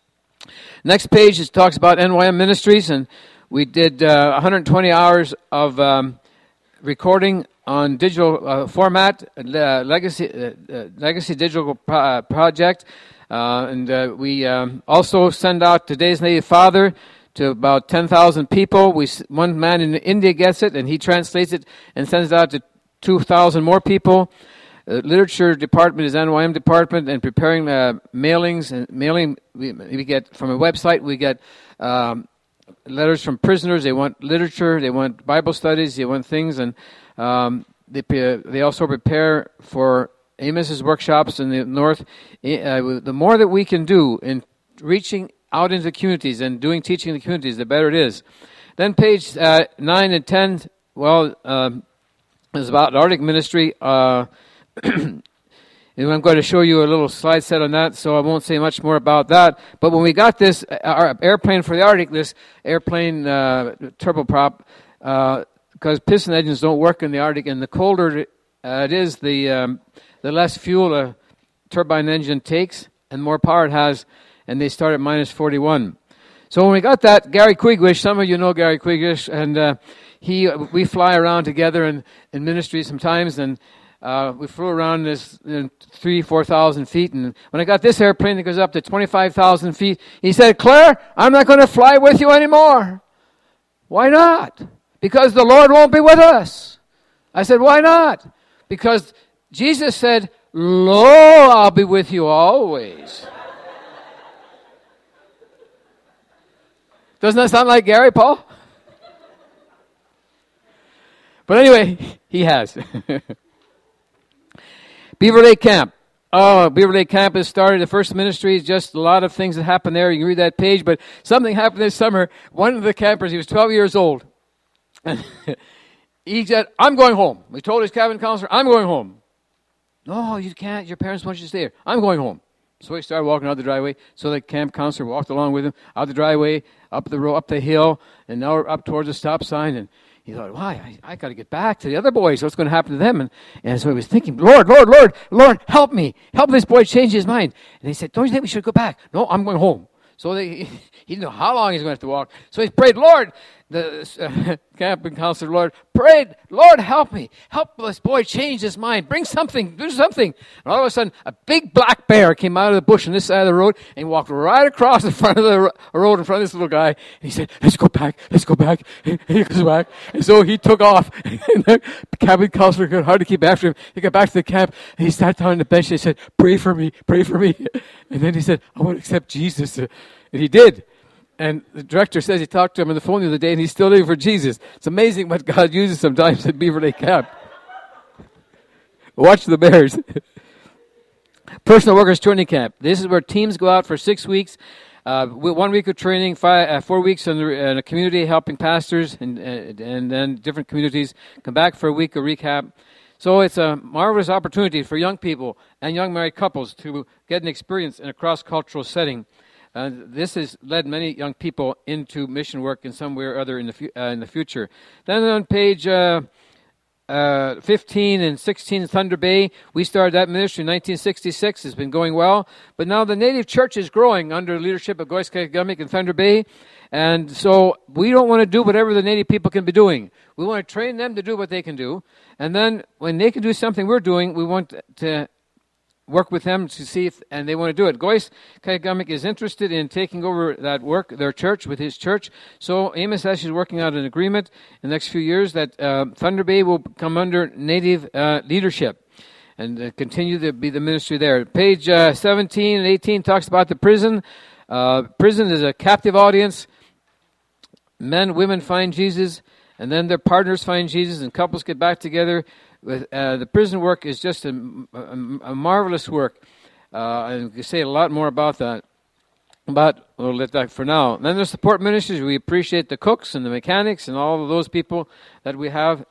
Next page is, talks about N Y M Ministries, and we did uh, one hundred twenty hours of um, recording on digital uh, format, uh, legacy uh, uh, legacy digital pro- uh, project, uh, and uh, we um, also send out Today's Native Father to about ten thousand people. We one man in India gets it, and he translates it and sends it out to two thousand more people. Uh, literature department is N Y M department, and preparing uh, mailings and mailing. We, we get from a website. We get um, letters from prisoners. They want literature. They want Bible studies. They want things, and um, they they also prepare for Amos's workshops in the north. Uh, the more that we can do in reaching out into the communities and doing teaching in the communities, the better it is. Then page uh, nine and ten, well, um, is about Arctic ministry. Uh, and I'm going to show you a little slide set on that, so I won't say much more about that. But when we got this our airplane for the Arctic, this airplane uh, turboprop, because uh, piston engines don't work in the Arctic, and the colder uh, it is, the um, the less fuel a turbine engine takes and more power it has, and they start at minus forty-one. So when we got that, Gary Quigwish, some of you know Gary Quigwish, and uh, he we fly around together in, in ministry sometimes, and uh, we flew around this you know, three, four thousand feet. And when I got this airplane that goes up to twenty-five thousand feet, he said, "Claire, I'm not going to fly with you anymore." Why not? Because the Lord won't be with us. I said, why not? Because Jesus said, "Lo, I'll be with you always." Doesn't that sound like Gary, Paul? But anyway, he has. Beaver Lake Camp. Oh, Beaver Lake Camp has started. The first ministry is just a lot of things that happen there. You can read that page. But something happened this summer. One of the campers, he was twelve years old. And he said, "I'm going home." We told his cabin counselor, "I'm going home." "No, you can't. Your parents want you to stay here." "I'm going home." So he started walking out the driveway. So the camp counselor walked along with him out the driveway, up the road, up the hill, and now we're up towards the stop sign. And he thought, "Why? I, I got to get back to the other boys. What's going to happen to them?" And, and so he was thinking, "Lord, Lord, Lord, Lord, help me. Help this boy change his mind." And he said, "Don't you think we should go back?" "No, I'm going home." So they, he didn't know how long he's going to have to walk. So he prayed, "Lord, the uh, camping counselor, Lord, prayed, Lord, help me. Help this boy change his mind. Bring something. Do something. And all of a sudden, a big black bear came out of the bush on this side of the road and walked right across in front of the ro- road in front of this little guy. And he said, let's go back. Let's go back. And he goes back. And so he took off. And the camping counselor could hardly keep after him. He got back to the camp and he sat down on the bench and he said, pray for me. Pray for me. And then he said, I want to accept Jesus. And he did. And the director says he talked to him on the phone the other day, and he's still living for Jesus. It's amazing what God uses sometimes at Beaver Lake Camp. Watch the bears. Personal Workers Training Camp. This is where teams go out for six weeks. Uh, one week of training, five, uh, four weeks in, the, in a community helping pastors and, and, and then different communities. Come back for a week of recap. So it's a marvelous opportunity for young people and young married couples to get an experience in a cross-cultural setting. Uh, this has led many young people into mission work in some way or other in the fu- uh, in the future. Then on page uh, uh, fifteen and sixteen, Thunder Bay, we started that ministry in nineteen sixty-six. It's been going well. But now the native church is growing under the leadership of Goyce Kagamic in Thunder Bay. And so we don't want to do whatever the native people can be doing. We want to train them to do what they can do. And then when they can do something we're doing, we want to work with them to see if, and they want to do it. Goyce Kagamic is interested in taking over that work, their church, with his church. So Amos Ash is working out an agreement in the next few years that uh, Thunder Bay will come under native uh, leadership and uh, continue to be the ministry there. Page uh, seventeen and eighteen talks about the prison. Uh, prison is a captive audience. Men, women find Jesus, and then their partners find Jesus, and couples get back together. With, uh, the prison work is just a, a, a marvelous work. Uh, and we can say a lot more about that. But we'll let that for now. And then the support ministries. We appreciate the cooks and the mechanics and all of those people that we have.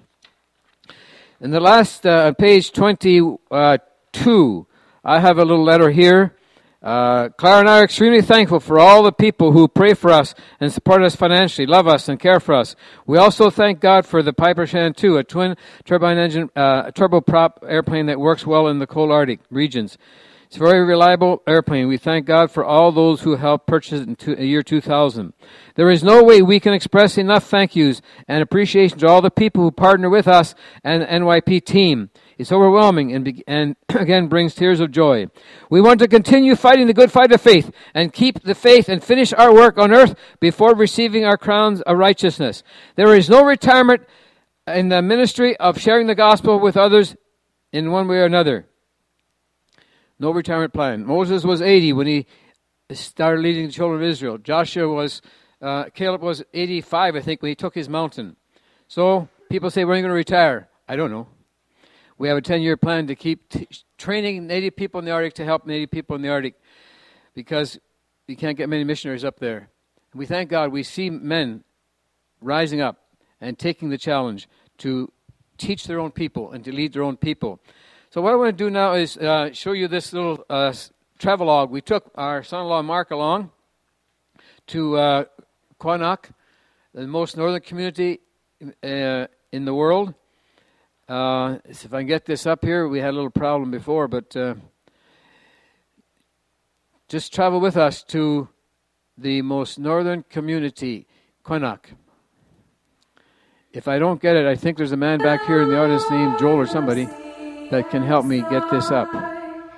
In the last uh, page twenty-two, I have a little letter here. Uh, Clara and I are extremely thankful for all the people who pray for us and support us financially, love us, and care for us. We also thank God for the Piper Shannon two, a twin turbine engine, uh, turboprop airplane that works well in the cold Arctic regions. It's a very reliable airplane. We thank God for all those who helped purchase it in two, year two thousand. There is no way we can express enough thank yous and appreciation to all the people who partner with us and the N Y P team. It's overwhelming and, be, and again brings tears of joy. We want to continue fighting the good fight of faith and keep the faith and finish our work on earth before receiving our crowns of righteousness. There is no retirement in the ministry of sharing the gospel with others in one way or another. No retirement plan. Moses was eighty when he started leading the children of Israel. Joshua was, uh, Caleb was eighty-five, I think, when he took his mountain. So people say, when are you going to retire? I don't know. We have a ten-year plan to keep t- training Native people in the Arctic to help Native people in the Arctic because you can't get many missionaries up there. And we thank God we see men rising up and taking the challenge to teach their own people and to lead their own people. So what I want to do now is uh, show you this little uh, travelogue. We took our son-in-law Mark along to uh, Quannock, the most northern community uh, in the world. Uh, so if I can get this up here, we had a little problem before, but uh, just travel with us to the most northern community, Quannock. If I don't get it, I think there's a man back here in the audience named Joel or somebody that can help me get this up. No,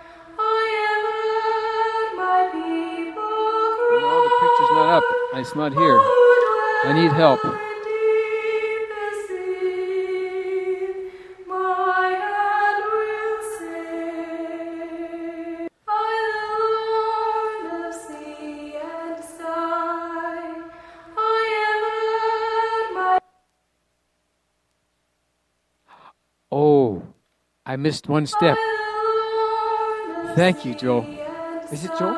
the picture's not up. It's not here. I need help. Oh, I missed one step. Thank you, Joel. Is it Joel?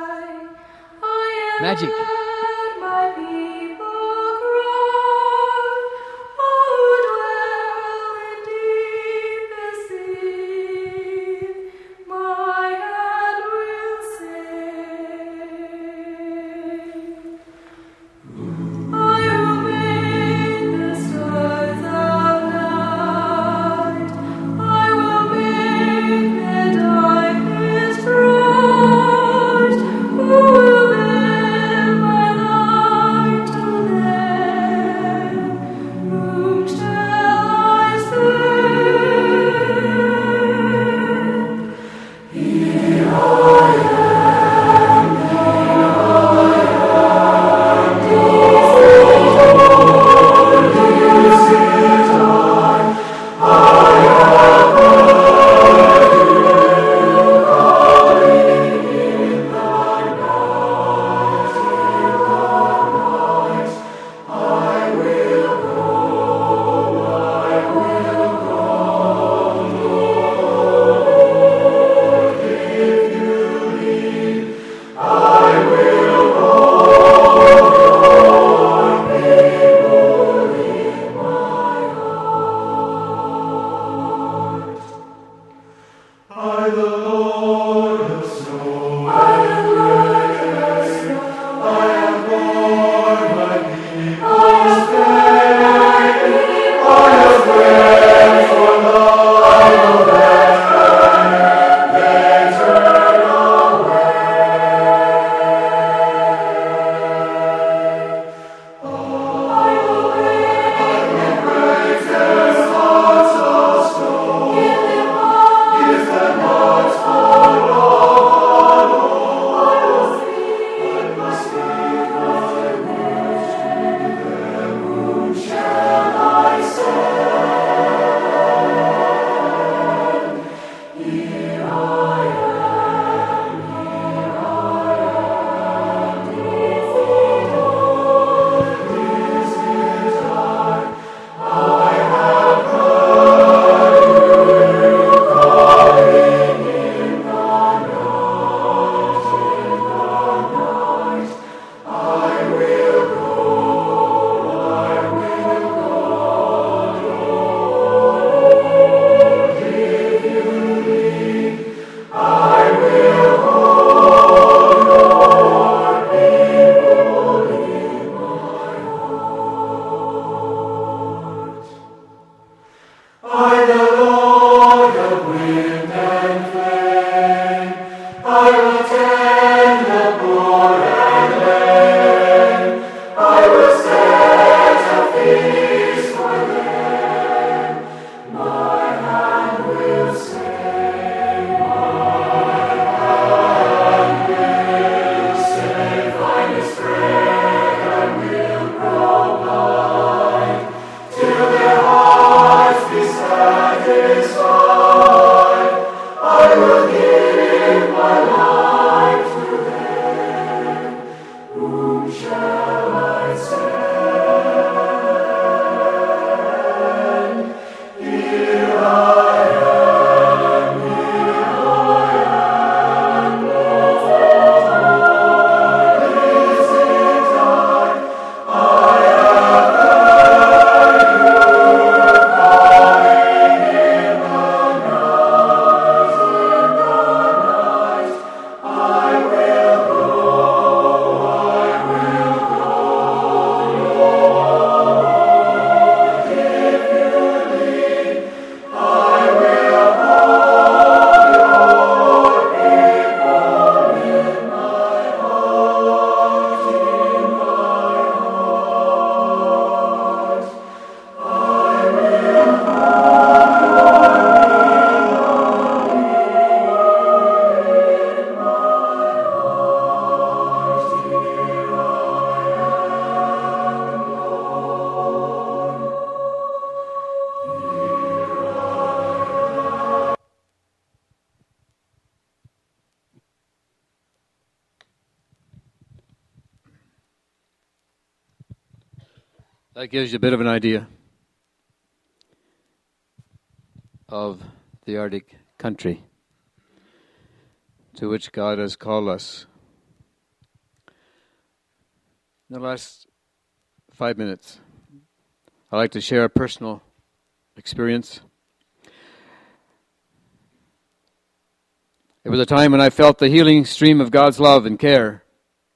Magic. Darkness bright, who will That gives you a bit of an idea of the Arctic country to which God has called us. In the last five minutes, I'd like to share a personal experience. It was a time when I felt the healing stream of God's love and care.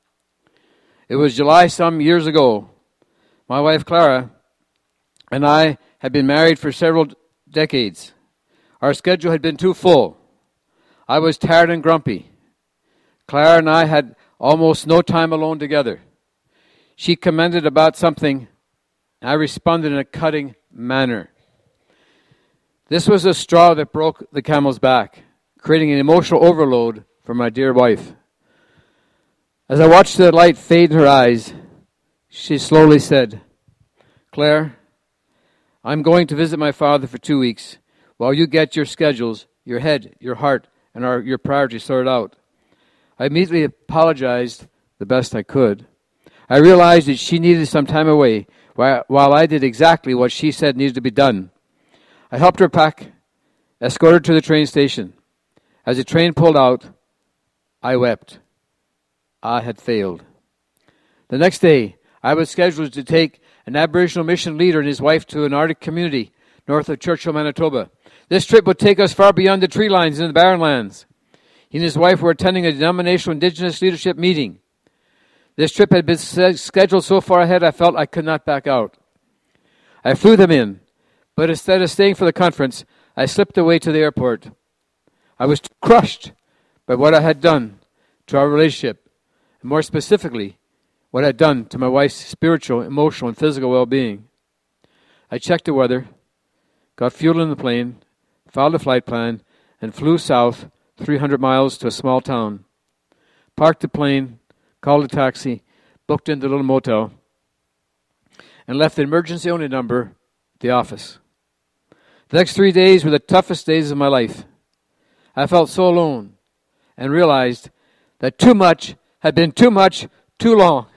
It was July some years ago. My wife Clara and I had been married for several decades. Our schedule had been too full. I was tired and grumpy. Clara and I had almost no time alone together. She commented about something. I responded in a cutting manner. This was the straw that broke the camel's back, creating an emotional overload for my dear wife. As I watched the light fade in her eyes, she slowly said, "Claire, I'm going to visit my father for two weeks while you get your schedules, your head, your heart, and our, your priorities sorted out." I immediately apologized the best I could. I realized that she needed some time away while, while I did exactly what she said needed to be done. I helped her pack, escorted her to the train station. As the train pulled out, I wept. I had failed. The next day, I was scheduled to take an Aboriginal mission leader and his wife to an Arctic community north of Churchill, Manitoba. This trip would take us far beyond the tree lines in the Barren Lands. He and his wife were attending a denominational Indigenous leadership meeting. This trip had been scheduled so far ahead I felt I could not back out. I flew them in, but instead of staying for the conference, I slipped away to the airport. I was crushed by what I had done to our relationship, and more specifically, what I had done to my wife's spiritual, emotional, and physical well-being. I checked the weather, got fuel in the plane, filed a flight plan, and flew south three hundred miles to a small town. Parked the plane, called a taxi, booked into a little motel, and left the emergency-only number at the office. The next three days were the toughest days of my life. I felt so alone and realized that too much had been too much too long.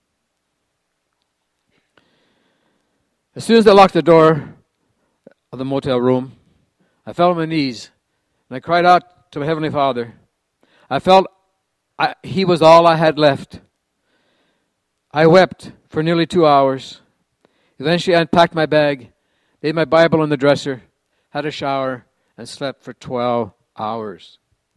As soon as I locked the door of the motel room, I fell on my knees and I cried out to my Heavenly Father. I felt I, He was all I had left. I wept for nearly two hours. Eventually I unpacked my bag, laid my Bible on the dresser, had a shower, and slept for twelve hours.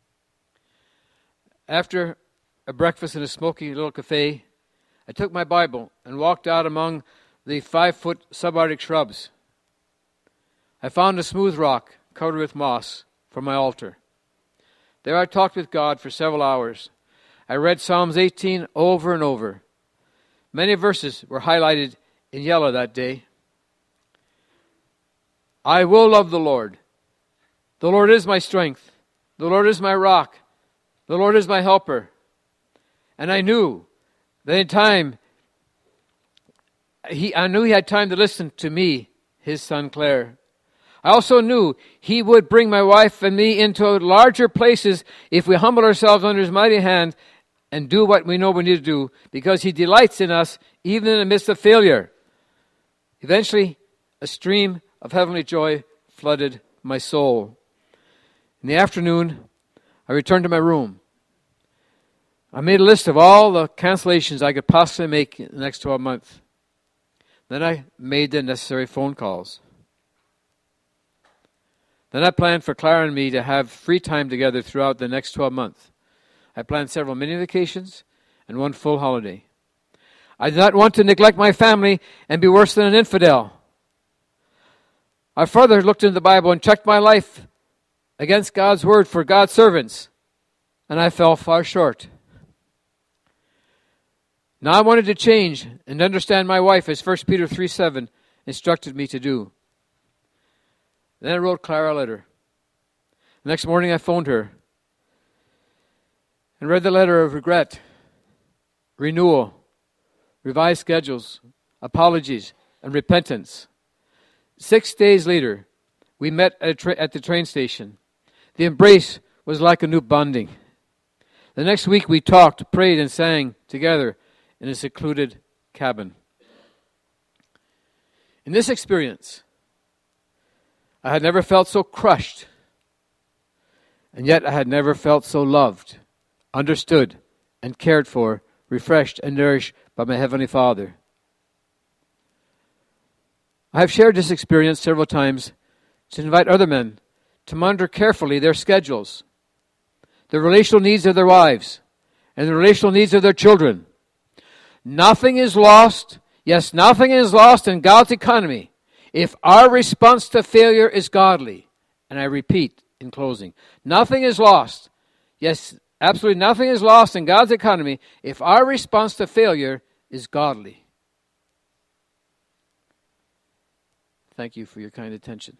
After a breakfast in a smoky little cafe, I took my Bible and walked out among the five-foot subarctic shrubs. I found a smooth rock covered with moss for my altar. There I talked with God for several hours. I read Psalms eighteen over and over. Many verses were highlighted in yellow that day. I will love the Lord. The Lord is my strength. The Lord is my rock. The Lord is my helper. And I knew that in time, he, I knew he had time to listen to me, his son Claire. I also knew he would bring my wife and me into larger places if we humble ourselves under his mighty hand and do what we know we need to do, because He delights in us even in the midst of failure. Eventually, a stream of heavenly joy flooded my soul. In the afternoon, I returned to my room. I made a list of all the cancellations I could possibly make in the next twelve months. Then I made the necessary phone calls. Then I planned for Clara and me to have free time together throughout the next twelve months. I planned several mini vacations and one full holiday. I did not want to neglect my family and be worse than an infidel. I further looked into the Bible and checked my life against God's word for God's servants, and I fell far short. Now I wanted to change and understand my wife, as First Peter three seven instructed me to do. Then I wrote Clara a letter. The next morning I phoned her and read the letter of regret, renewal, revised schedules, apologies, and repentance. Six days later, we met at, a tra- at the train station. The embrace was like a new bonding. The next week we talked, prayed, and sang together in a secluded cabin. In this experience, I had never felt so crushed, and yet I had never felt so loved, understood, and cared for, refreshed, and nourished by my Heavenly Father. I have shared this experience several times to invite other men to monitor carefully their schedules, the relational needs of their wives, and the relational needs of their children. Nothing is lost, yes, nothing is lost in God's economy if our response to failure is godly. And I repeat in closing, nothing is lost, yes, absolutely nothing is lost in God's economy if our response to failure is godly. Thank you for your kind attention.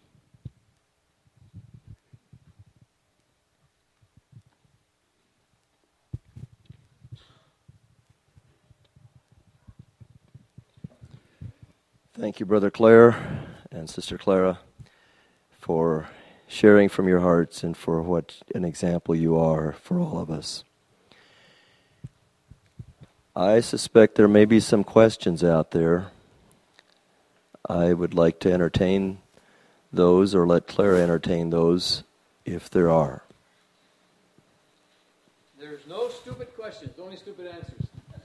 Thank you, Brother Clare and Sister Clara, for sharing from your hearts and for what an example you are for all of us. I suspect there may be some questions out there. I would like to entertain those, or let Clara entertain those if there are. There's no stupid questions, only stupid answers.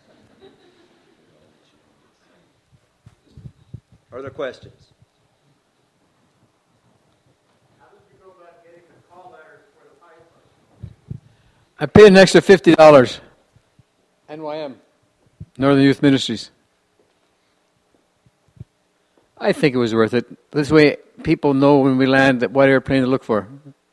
Are there questions? How did you go about getting the call letters for the pipe? I paid an extra fifty dollars. N Y M, Northern Youth Ministries. I think it was worth it. This way people know when we land that what airplane to look for.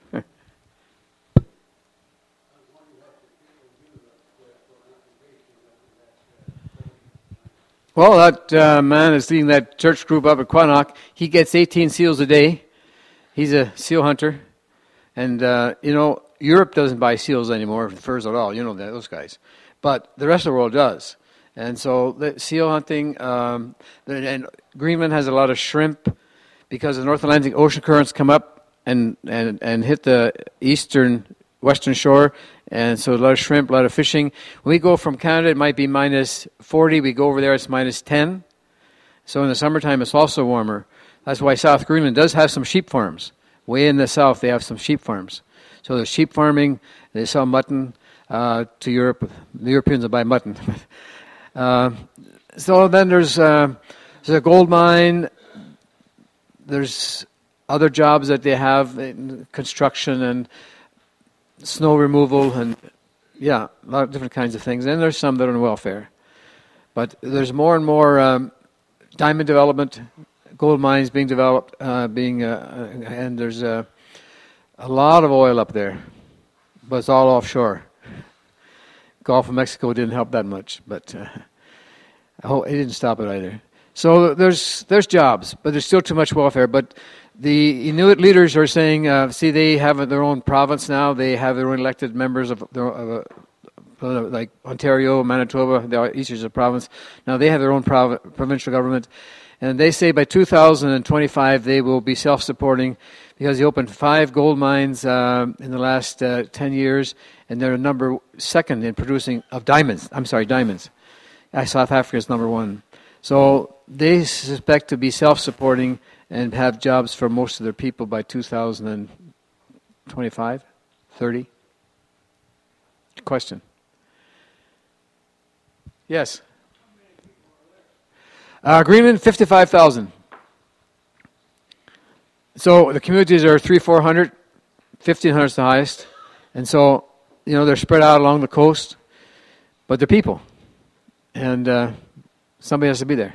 Well, that uh, man is leading that church group up at Quannock. He gets eighteen seals a day. He's a seal hunter. And, uh, you know, Europe doesn't buy seals anymore, furs at all. You know that, those guys. But the rest of the world does. And so the seal hunting, um, and Greenland has a lot of shrimp because the North Atlantic Ocean currents come up and, and, and hit the eastern, western shore. And so a lot of shrimp, a lot of fishing. When we go from Canada, it might be minus forty. We go over there, it's minus ten. So in the summertime, it's also warmer. That's why South Greenland does have some sheep farms. Way in the south, they have some sheep farms. So there's sheep farming. They sell mutton uh, to Europe. The Europeans will buy mutton. uh, so then there's, uh, there's a gold mine. There's other jobs that they have in construction and snow removal, and yeah, a lot of different kinds of things. And there's some that are on welfare. But there's more and more um, diamond development, gold mines being developed, uh, being uh, and there's uh, a lot of oil up there, but it's all offshore. Gulf of Mexico didn't help that much, but uh, oh, it didn't stop it either. So there's there's jobs, but there's still too much welfare. But the Inuit leaders are saying, uh, see, they have their own province now. They have their own elected members of, their, of uh, like Ontario, Manitoba. Each is a province. Now they have their own prov- provincial government. And they say by two thousand twenty-five they will be self-supporting because they opened five gold mines uh, in the last uh, ten years, and they're number second in producing of diamonds. I'm sorry, diamonds. Uh, South Africa is number one. So they suspect to be self-supporting and have jobs for most of their people by two thousand twenty-five, thirty. Question. Yes. Uh, Greenland, fifty-five thousand. So the communities are three, four hundred, fifteen hundred is the highest, and so you know they're spread out along the coast, but they're people, and uh, somebody has to be there.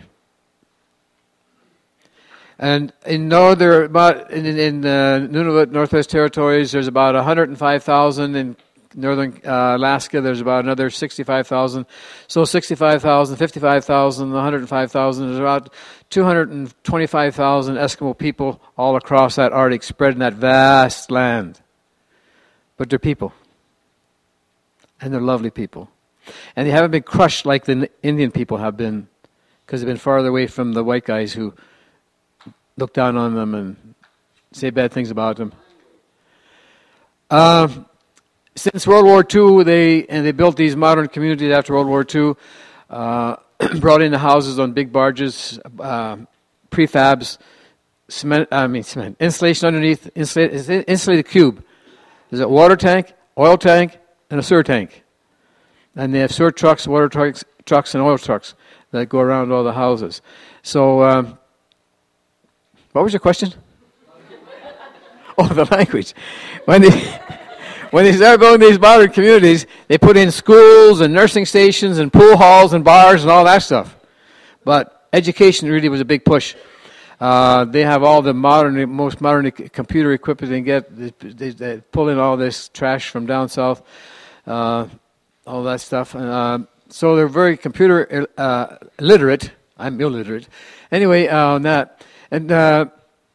And in northern, about in in uh, Nunavut, Northwest Territories, there's about one hundred five thousand. In northern uh, Alaska, there's about another sixty-five thousand. So sixty-five thousand, fifty-five thousand, one hundred five thousand. There's about two hundred twenty-five thousand Eskimo people all across that Arctic, spread in that vast land. But they're people. And they're lovely people. And they haven't been crushed like the Indian people have been, because they've been farther away from the white guys who look down on them and say bad things about them. Uh, since World War Two, they and they built these modern communities after World War Two, uh, brought in the houses on big barges, uh, prefabs, cement, I mean cement, insulation underneath, insulated, insulated cube. There's a water tank, oil tank, and a sewer tank. And they have sewer trucks, water trucks, trucks, and oil trucks that go around all the houses. So, um, what was your question? Oh, the language. When they when they started building these modern communities, they put in schools and nursing stations and pool halls and bars and all that stuff. But education really was a big push. Uh, they have all the modern, most modern computer equipment they can get. They, they pull in all this trash from down south, uh, all that stuff. Uh, so they're very computer uh, literate. I'm illiterate. Anyway, uh, on that. And uh,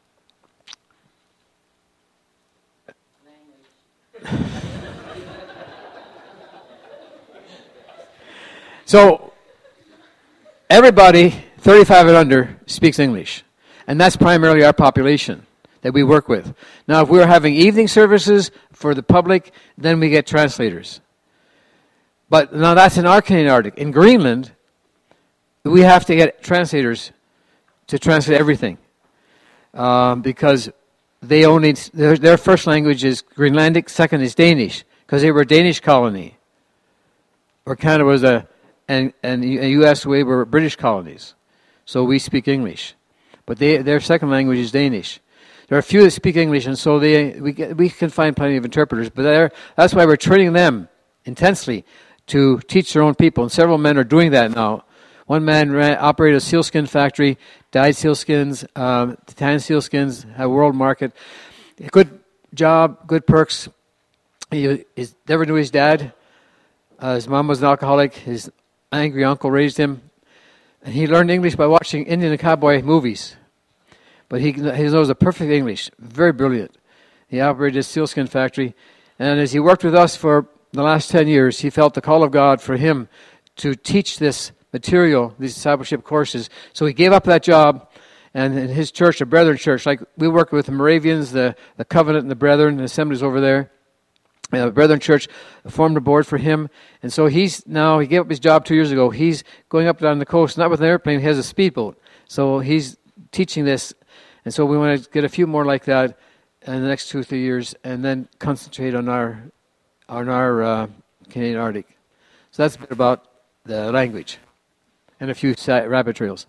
so everybody thirty-five and under speaks English. And that's primarily our population that we work with. Now, if we're having evening services for the public, then we get translators. But now that's in our Canadian Arctic. In Greenland, we have to get translators to translate everything. Um, because they only, their, their first language is Greenlandic, second is Danish, because they were a Danish colony. Or Canada was a, and, and U S we were British colonies. So we speak English. But they, their second language is Danish. There are a few that speak English, and so they we get, we can find plenty of interpreters. But that's why we're training them intensely to teach their own people. And several men are doing that now. One man ran, operated a sealskin factory, dyed sealskins, um, tan sealskins, had a world market. Good job, good perks. He is, never knew his dad. Uh, his mom was an alcoholic. His angry uncle raised him. And he learned English by watching Indian and cowboy movies. But he, he knows a perfect English, very brilliant. He operated a sealskin factory. And as he worked with us for the last ten years, he felt the call of God for him to teach this material, these discipleship courses. So he gave up that job, and in his church, a Brethren church, like we work with the Moravians, the, the Covenant and the Brethren, the assemblies over there. The Brethren church formed a board for him, and so he's now, he gave up his job two years ago. He's going up down the coast, not with an airplane, he has a speedboat. So he's teaching this, and so we want to get a few more like that in the next two or three years, and then concentrate on our on our uh, Canadian Arctic. So that's a bit about the language and a few rabbit trails.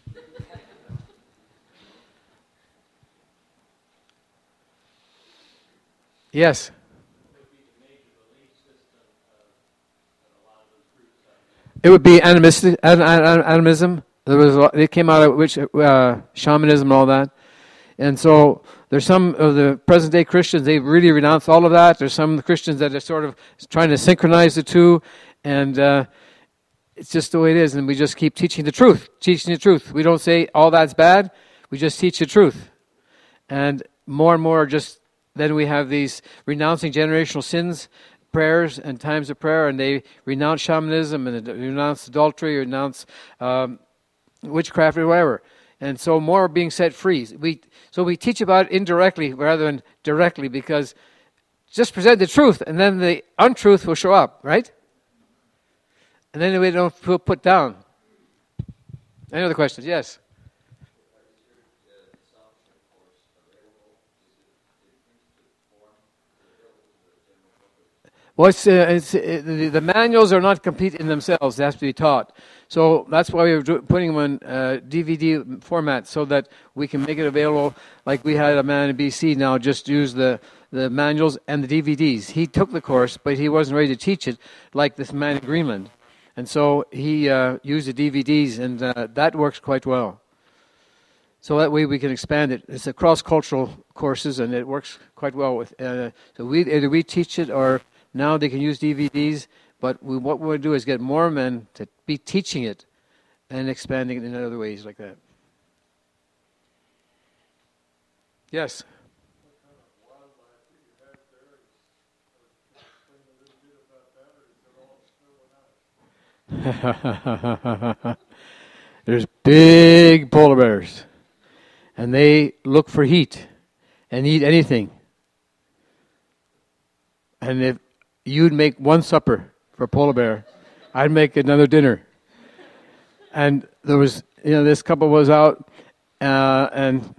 Yes. It would be animistic, animism. There was a lot, they came out of which uh, shamanism and all that, and so there's some of the present day Christians, they really renounce all of that. There's some Christians that are sort of trying to synchronize the two, and uh, it's just the way it is. And we just keep teaching the truth, teaching the truth. We don't say all that's bad. We just teach the truth, and more and more just then we have these renouncing generational sins. Prayers and times of prayer, and they renounce shamanism and they renounce adultery, renounce um, witchcraft or whatever. And so more are being set free. We, so we teach about it indirectly rather than directly, because just present the truth, and then the untruth will show up, right? And then we don't feel put down. Any other questions? Yes. Well, it's, uh, it's, uh, the, the manuals are not complete in themselves. They have to be taught. So that's why we're do, putting them in uh, D V D format, so that we can make it available. Like we had a man in B C now just use the, the manuals and the D V Ds. He took the course, but he wasn't ready to teach it like this man in Greenland. And so he uh, used the D V Ds, and uh, that works quite well. So that way we can expand it. It's a cross-cultural courses, and it works quite well. With uh, so we either we teach it, or now they can use D V Ds. But we, what we want to do is get more men to be teaching it and expanding it in other ways like that. Yes? There's big polar bears, and they look for heat and eat anything. And if you'd make one supper for a polar bear, I'd make another dinner. And there was, you know, this couple was out, uh, and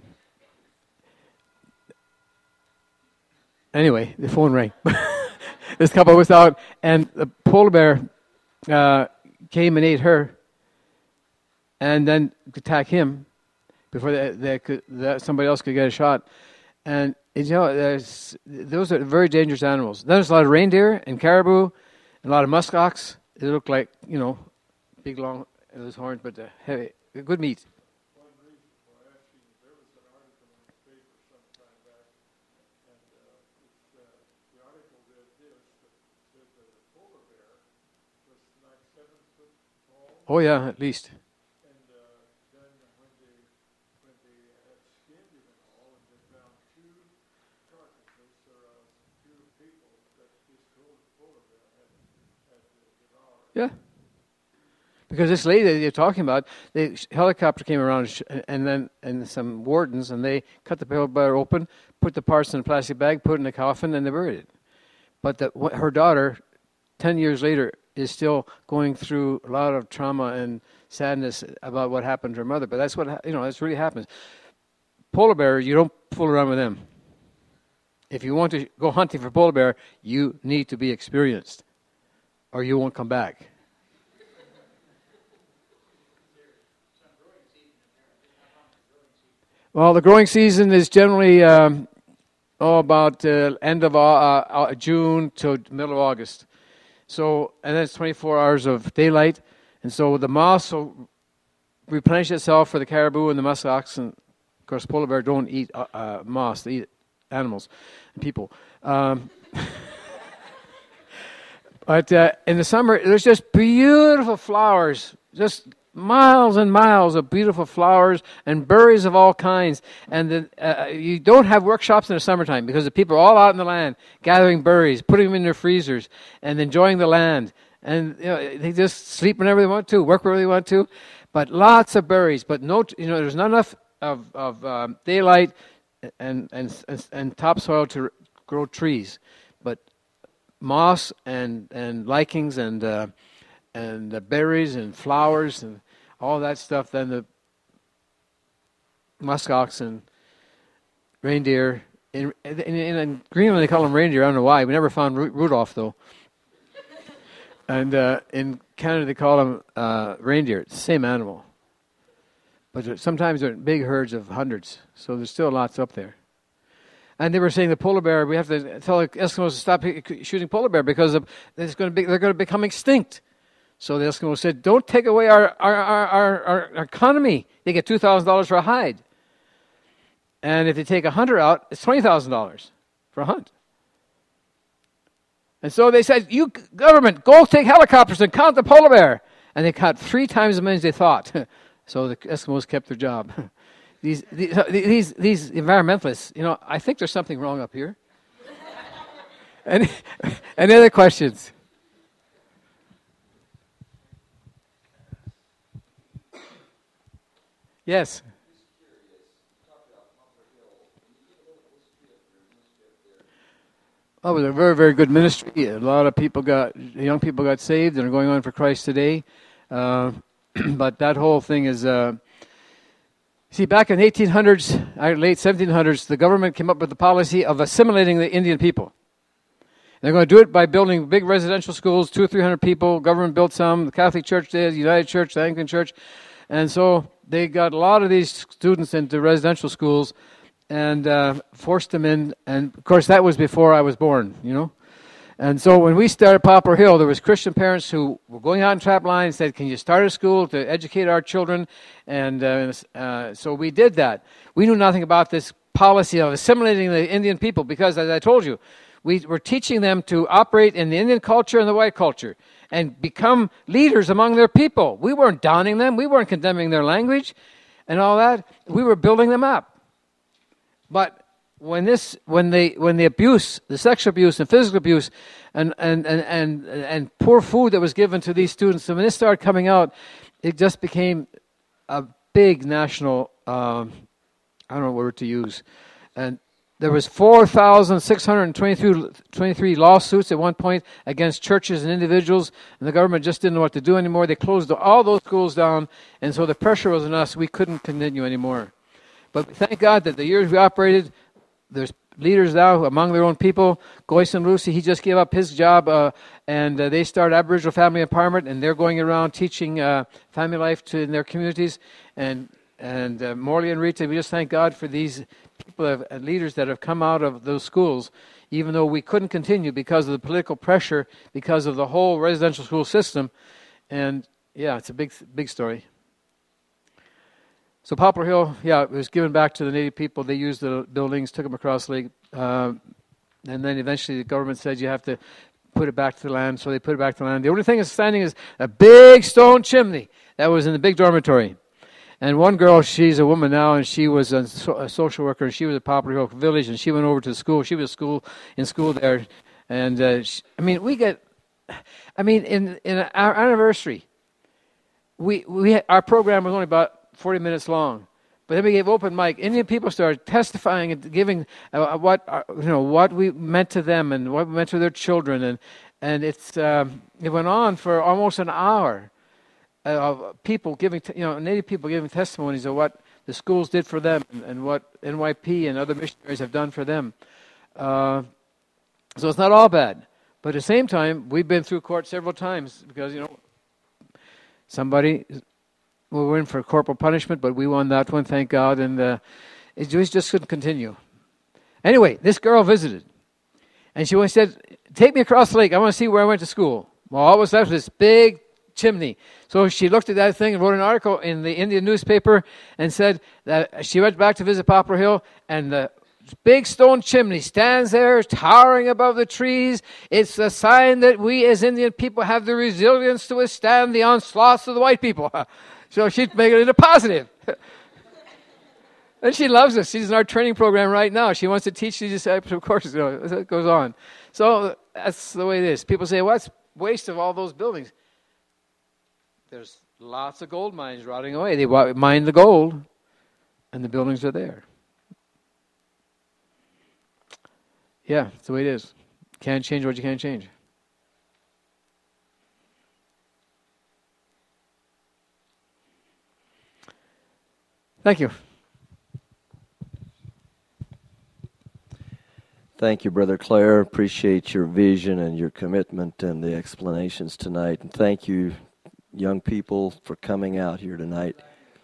anyway, the phone rang. This couple was out, and the polar bear uh, came and ate her, and then attack him before they, they could, that somebody else could get a shot. And you know, there's, those are very dangerous animals. Then there's a lot of reindeer and caribou, and a lot of muskox. They look like, you know, big long those horns, but uh, heavy, good meat. One reason for asking, there was an article in the paper some time back, and uh, it's, uh, the article did this, that said that a polar bear was like seven foot tall. Oh yeah, at least. And uh, then when they when they had skinned him and all, and they found two carcasses or uh, two people that this polar bear had had devoured. Yeah. Because this lady that you're talking about, the helicopter came around, and then and some wardens, and they cut the polar bear open, put the parts in a plastic bag, put it in a coffin, and they buried it. But the, her daughter, ten years later, is still going through a lot of trauma and sadness about what happened to her mother. But that's what, you know, that's really happens. Polar bear, you don't fool around with them. If you want to go hunting for polar bear, you need to be experienced, or you won't come back. Well, the growing season is generally um, oh, about uh, end of uh, uh, June to middle of August. So, and then it's twenty-four hours of daylight, and so the moss will replenish itself for the caribou and the muskox, and of course, polar bear don't eat uh, uh, moss; they eat animals and people. Um, but uh, in the summer, there's just beautiful flowers, just miles and miles of beautiful flowers and berries of all kinds. And the, uh, you don't have workshops in the summertime because the people are all out in the land gathering berries, putting them in their freezers, and enjoying the land. And you know, they just sleep whenever they want to, work wherever they want to. But lots of berries, but no, you know, there's not enough of, of um, daylight and, and and and topsoil to grow trees. But moss and and lichens and uh, and the berries and flowers and all that stuff. Then the muskox and reindeer. In, in, in Greenland, they call them reindeer. I don't know why. We never found Ru- Rudolph, though. And uh, in Canada, they call them uh, reindeer. It's the same animal. But sometimes they're big herds of hundreds. So there's still lots up there. And they were saying the polar bear, we have to tell the Eskimos to stop shooting polar bear because of, it's going to be, they're going to become extinct. So the Eskimos said, don't take away our our, our, our, our economy. They get two thousand dollars for a hide. And if they take a hunter out, it's twenty thousand dollars for a hunt. And so they said, you government, go take helicopters and count the polar bear. And they caught three times as many as they thought. So the Eskimos kept their job. These, these, these, these environmentalists, you know, I think there's something wrong up here. Any, any other questions? Yes. Oh, it was a very, very good ministry. A lot of people got, young people got saved and are going on for Christ today. Uh, but that whole thing is, uh, see, back in the eighteen hundreds, uh, late seventeen hundreds, the government came up with the policy of assimilating the Indian people. They're going to do it by building big residential schools, two or three hundred people. Government built some. The Catholic Church did, the United Church, the Anglican Church. And so they got a lot of these students into residential schools and uh, forced them in. And, of course, that was before I was born, you know. And so when we started Poplar Hill, there was Christian parents who were going out in trap line and said, can you start a school to educate our children? And uh, uh, so we did that. We knew nothing about this policy of assimilating the Indian people because, as I told you, we were teaching them to operate in the Indian culture and the white culture and become leaders among their people. We weren't downing them. We weren't condemning their language and all that. We were building them up. But when this, when the when the abuse, the sexual abuse and physical abuse, and and and and, and poor food that was given to these students, and when this started coming out, it just became a big national. Um, I don't know what word to use, and there was four thousand six hundred twenty-three lawsuits at one point against churches and individuals, and the government just didn't know what to do anymore. They closed all those schools down, and so the pressure was on us. We couldn't continue anymore. But thank God that the years we operated, there's leaders now among their own people. Goyson Lucy, he just gave up his job, uh, and uh, they started Aboriginal Family Empowerment, and they're going around teaching uh, family life to in their communities. And and uh, Morley and Rita, we just thank God for these people, have, uh, leaders that have come out of those schools, even though we couldn't continue because of the political pressure, because of the whole residential school system. And yeah, it's a big, big story. So Poplar Hill, yeah, it was given back to the Native people. They used the buildings, took them across the lake, uh, and then eventually the government said you have to put it back to the land, so they put it back to the land. The only thing that's standing is a big stone chimney that was in the big dormitory. And one girl, she's a woman now, and she was a, so, a social worker, and she was at Poplar Hill Village, and she went over to the school. She was school in school there, and uh, she, I mean, we get, I mean, in in our anniversary, we we had, our program was only about forty minutes long, but then we gave open mic. Indian people started testifying and giving uh, what uh, you know what we meant to them and what we meant to their children, and and it's um, it went on for almost an hour uh, of people giving t- you know Native people giving testimonies of what the schools did for them and, and what N Y P and other missionaries have done for them. Uh, so it's not all bad, but at the same time, we've been through court several times because you know somebody. We were in for corporal punishment, but we won that one, thank God, and uh, it just, just couldn't continue. Anyway, this girl visited, and she said, take me across the lake. I want to see where I went to school. Well, all was left was this big chimney. So she looked at that thing and wrote an article in the Indian newspaper and said that she went back to visit Poplar Hill, and the big stone chimney stands there towering above the trees. It's a sign that we as Indian people have the resilience to withstand the onslaughts of the white people. So she'd make it into positive. And she loves us. She's in our training program right now. She wants to teach these disciples, of course, you know, it goes on. So that's the way it is. People say, what's waste of all those buildings? There's lots of gold mines rotting away. They mine the gold, and the buildings are there. Yeah, that's the way it is. Can't change what you can't change. Thank you. Thank you, Brother Clare. Appreciate your vision and your commitment and the explanations tonight. And thank you, young people, for coming out here tonight.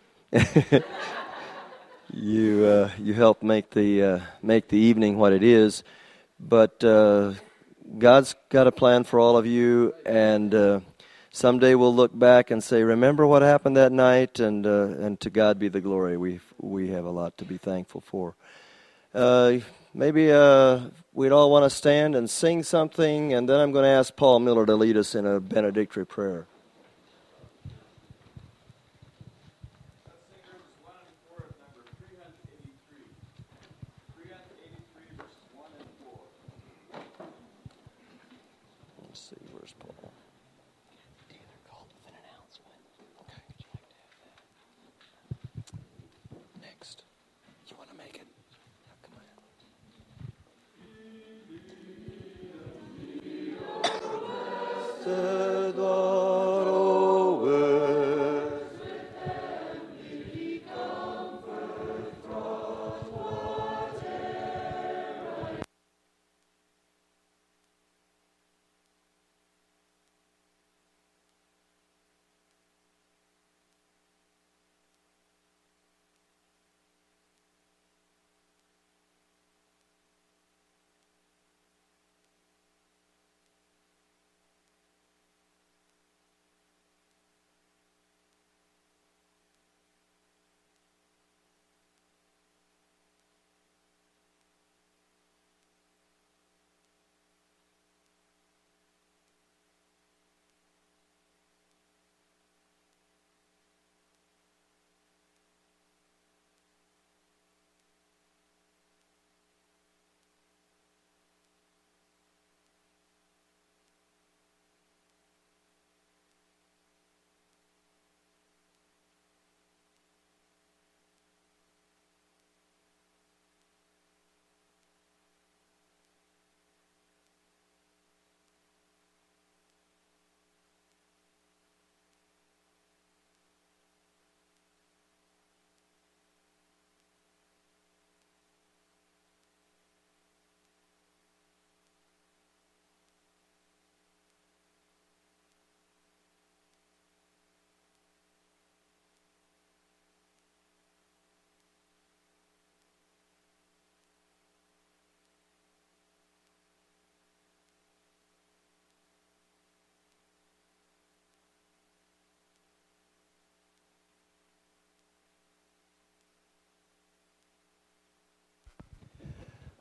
you uh, you helped make the uh, make the evening what it is. But uh, God's got a plan for all of you, and uh, someday we'll look back and say, "Remember what happened that night?" And uh, and to God be the glory. We we have a lot to be thankful for. Uh, maybe uh, we'd all want to stand and sing something, and then I'm going to ask Paul Miller to lead us in a benedictory prayer.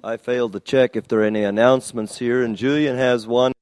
I failed to check if there are any announcements here, and Julian has one.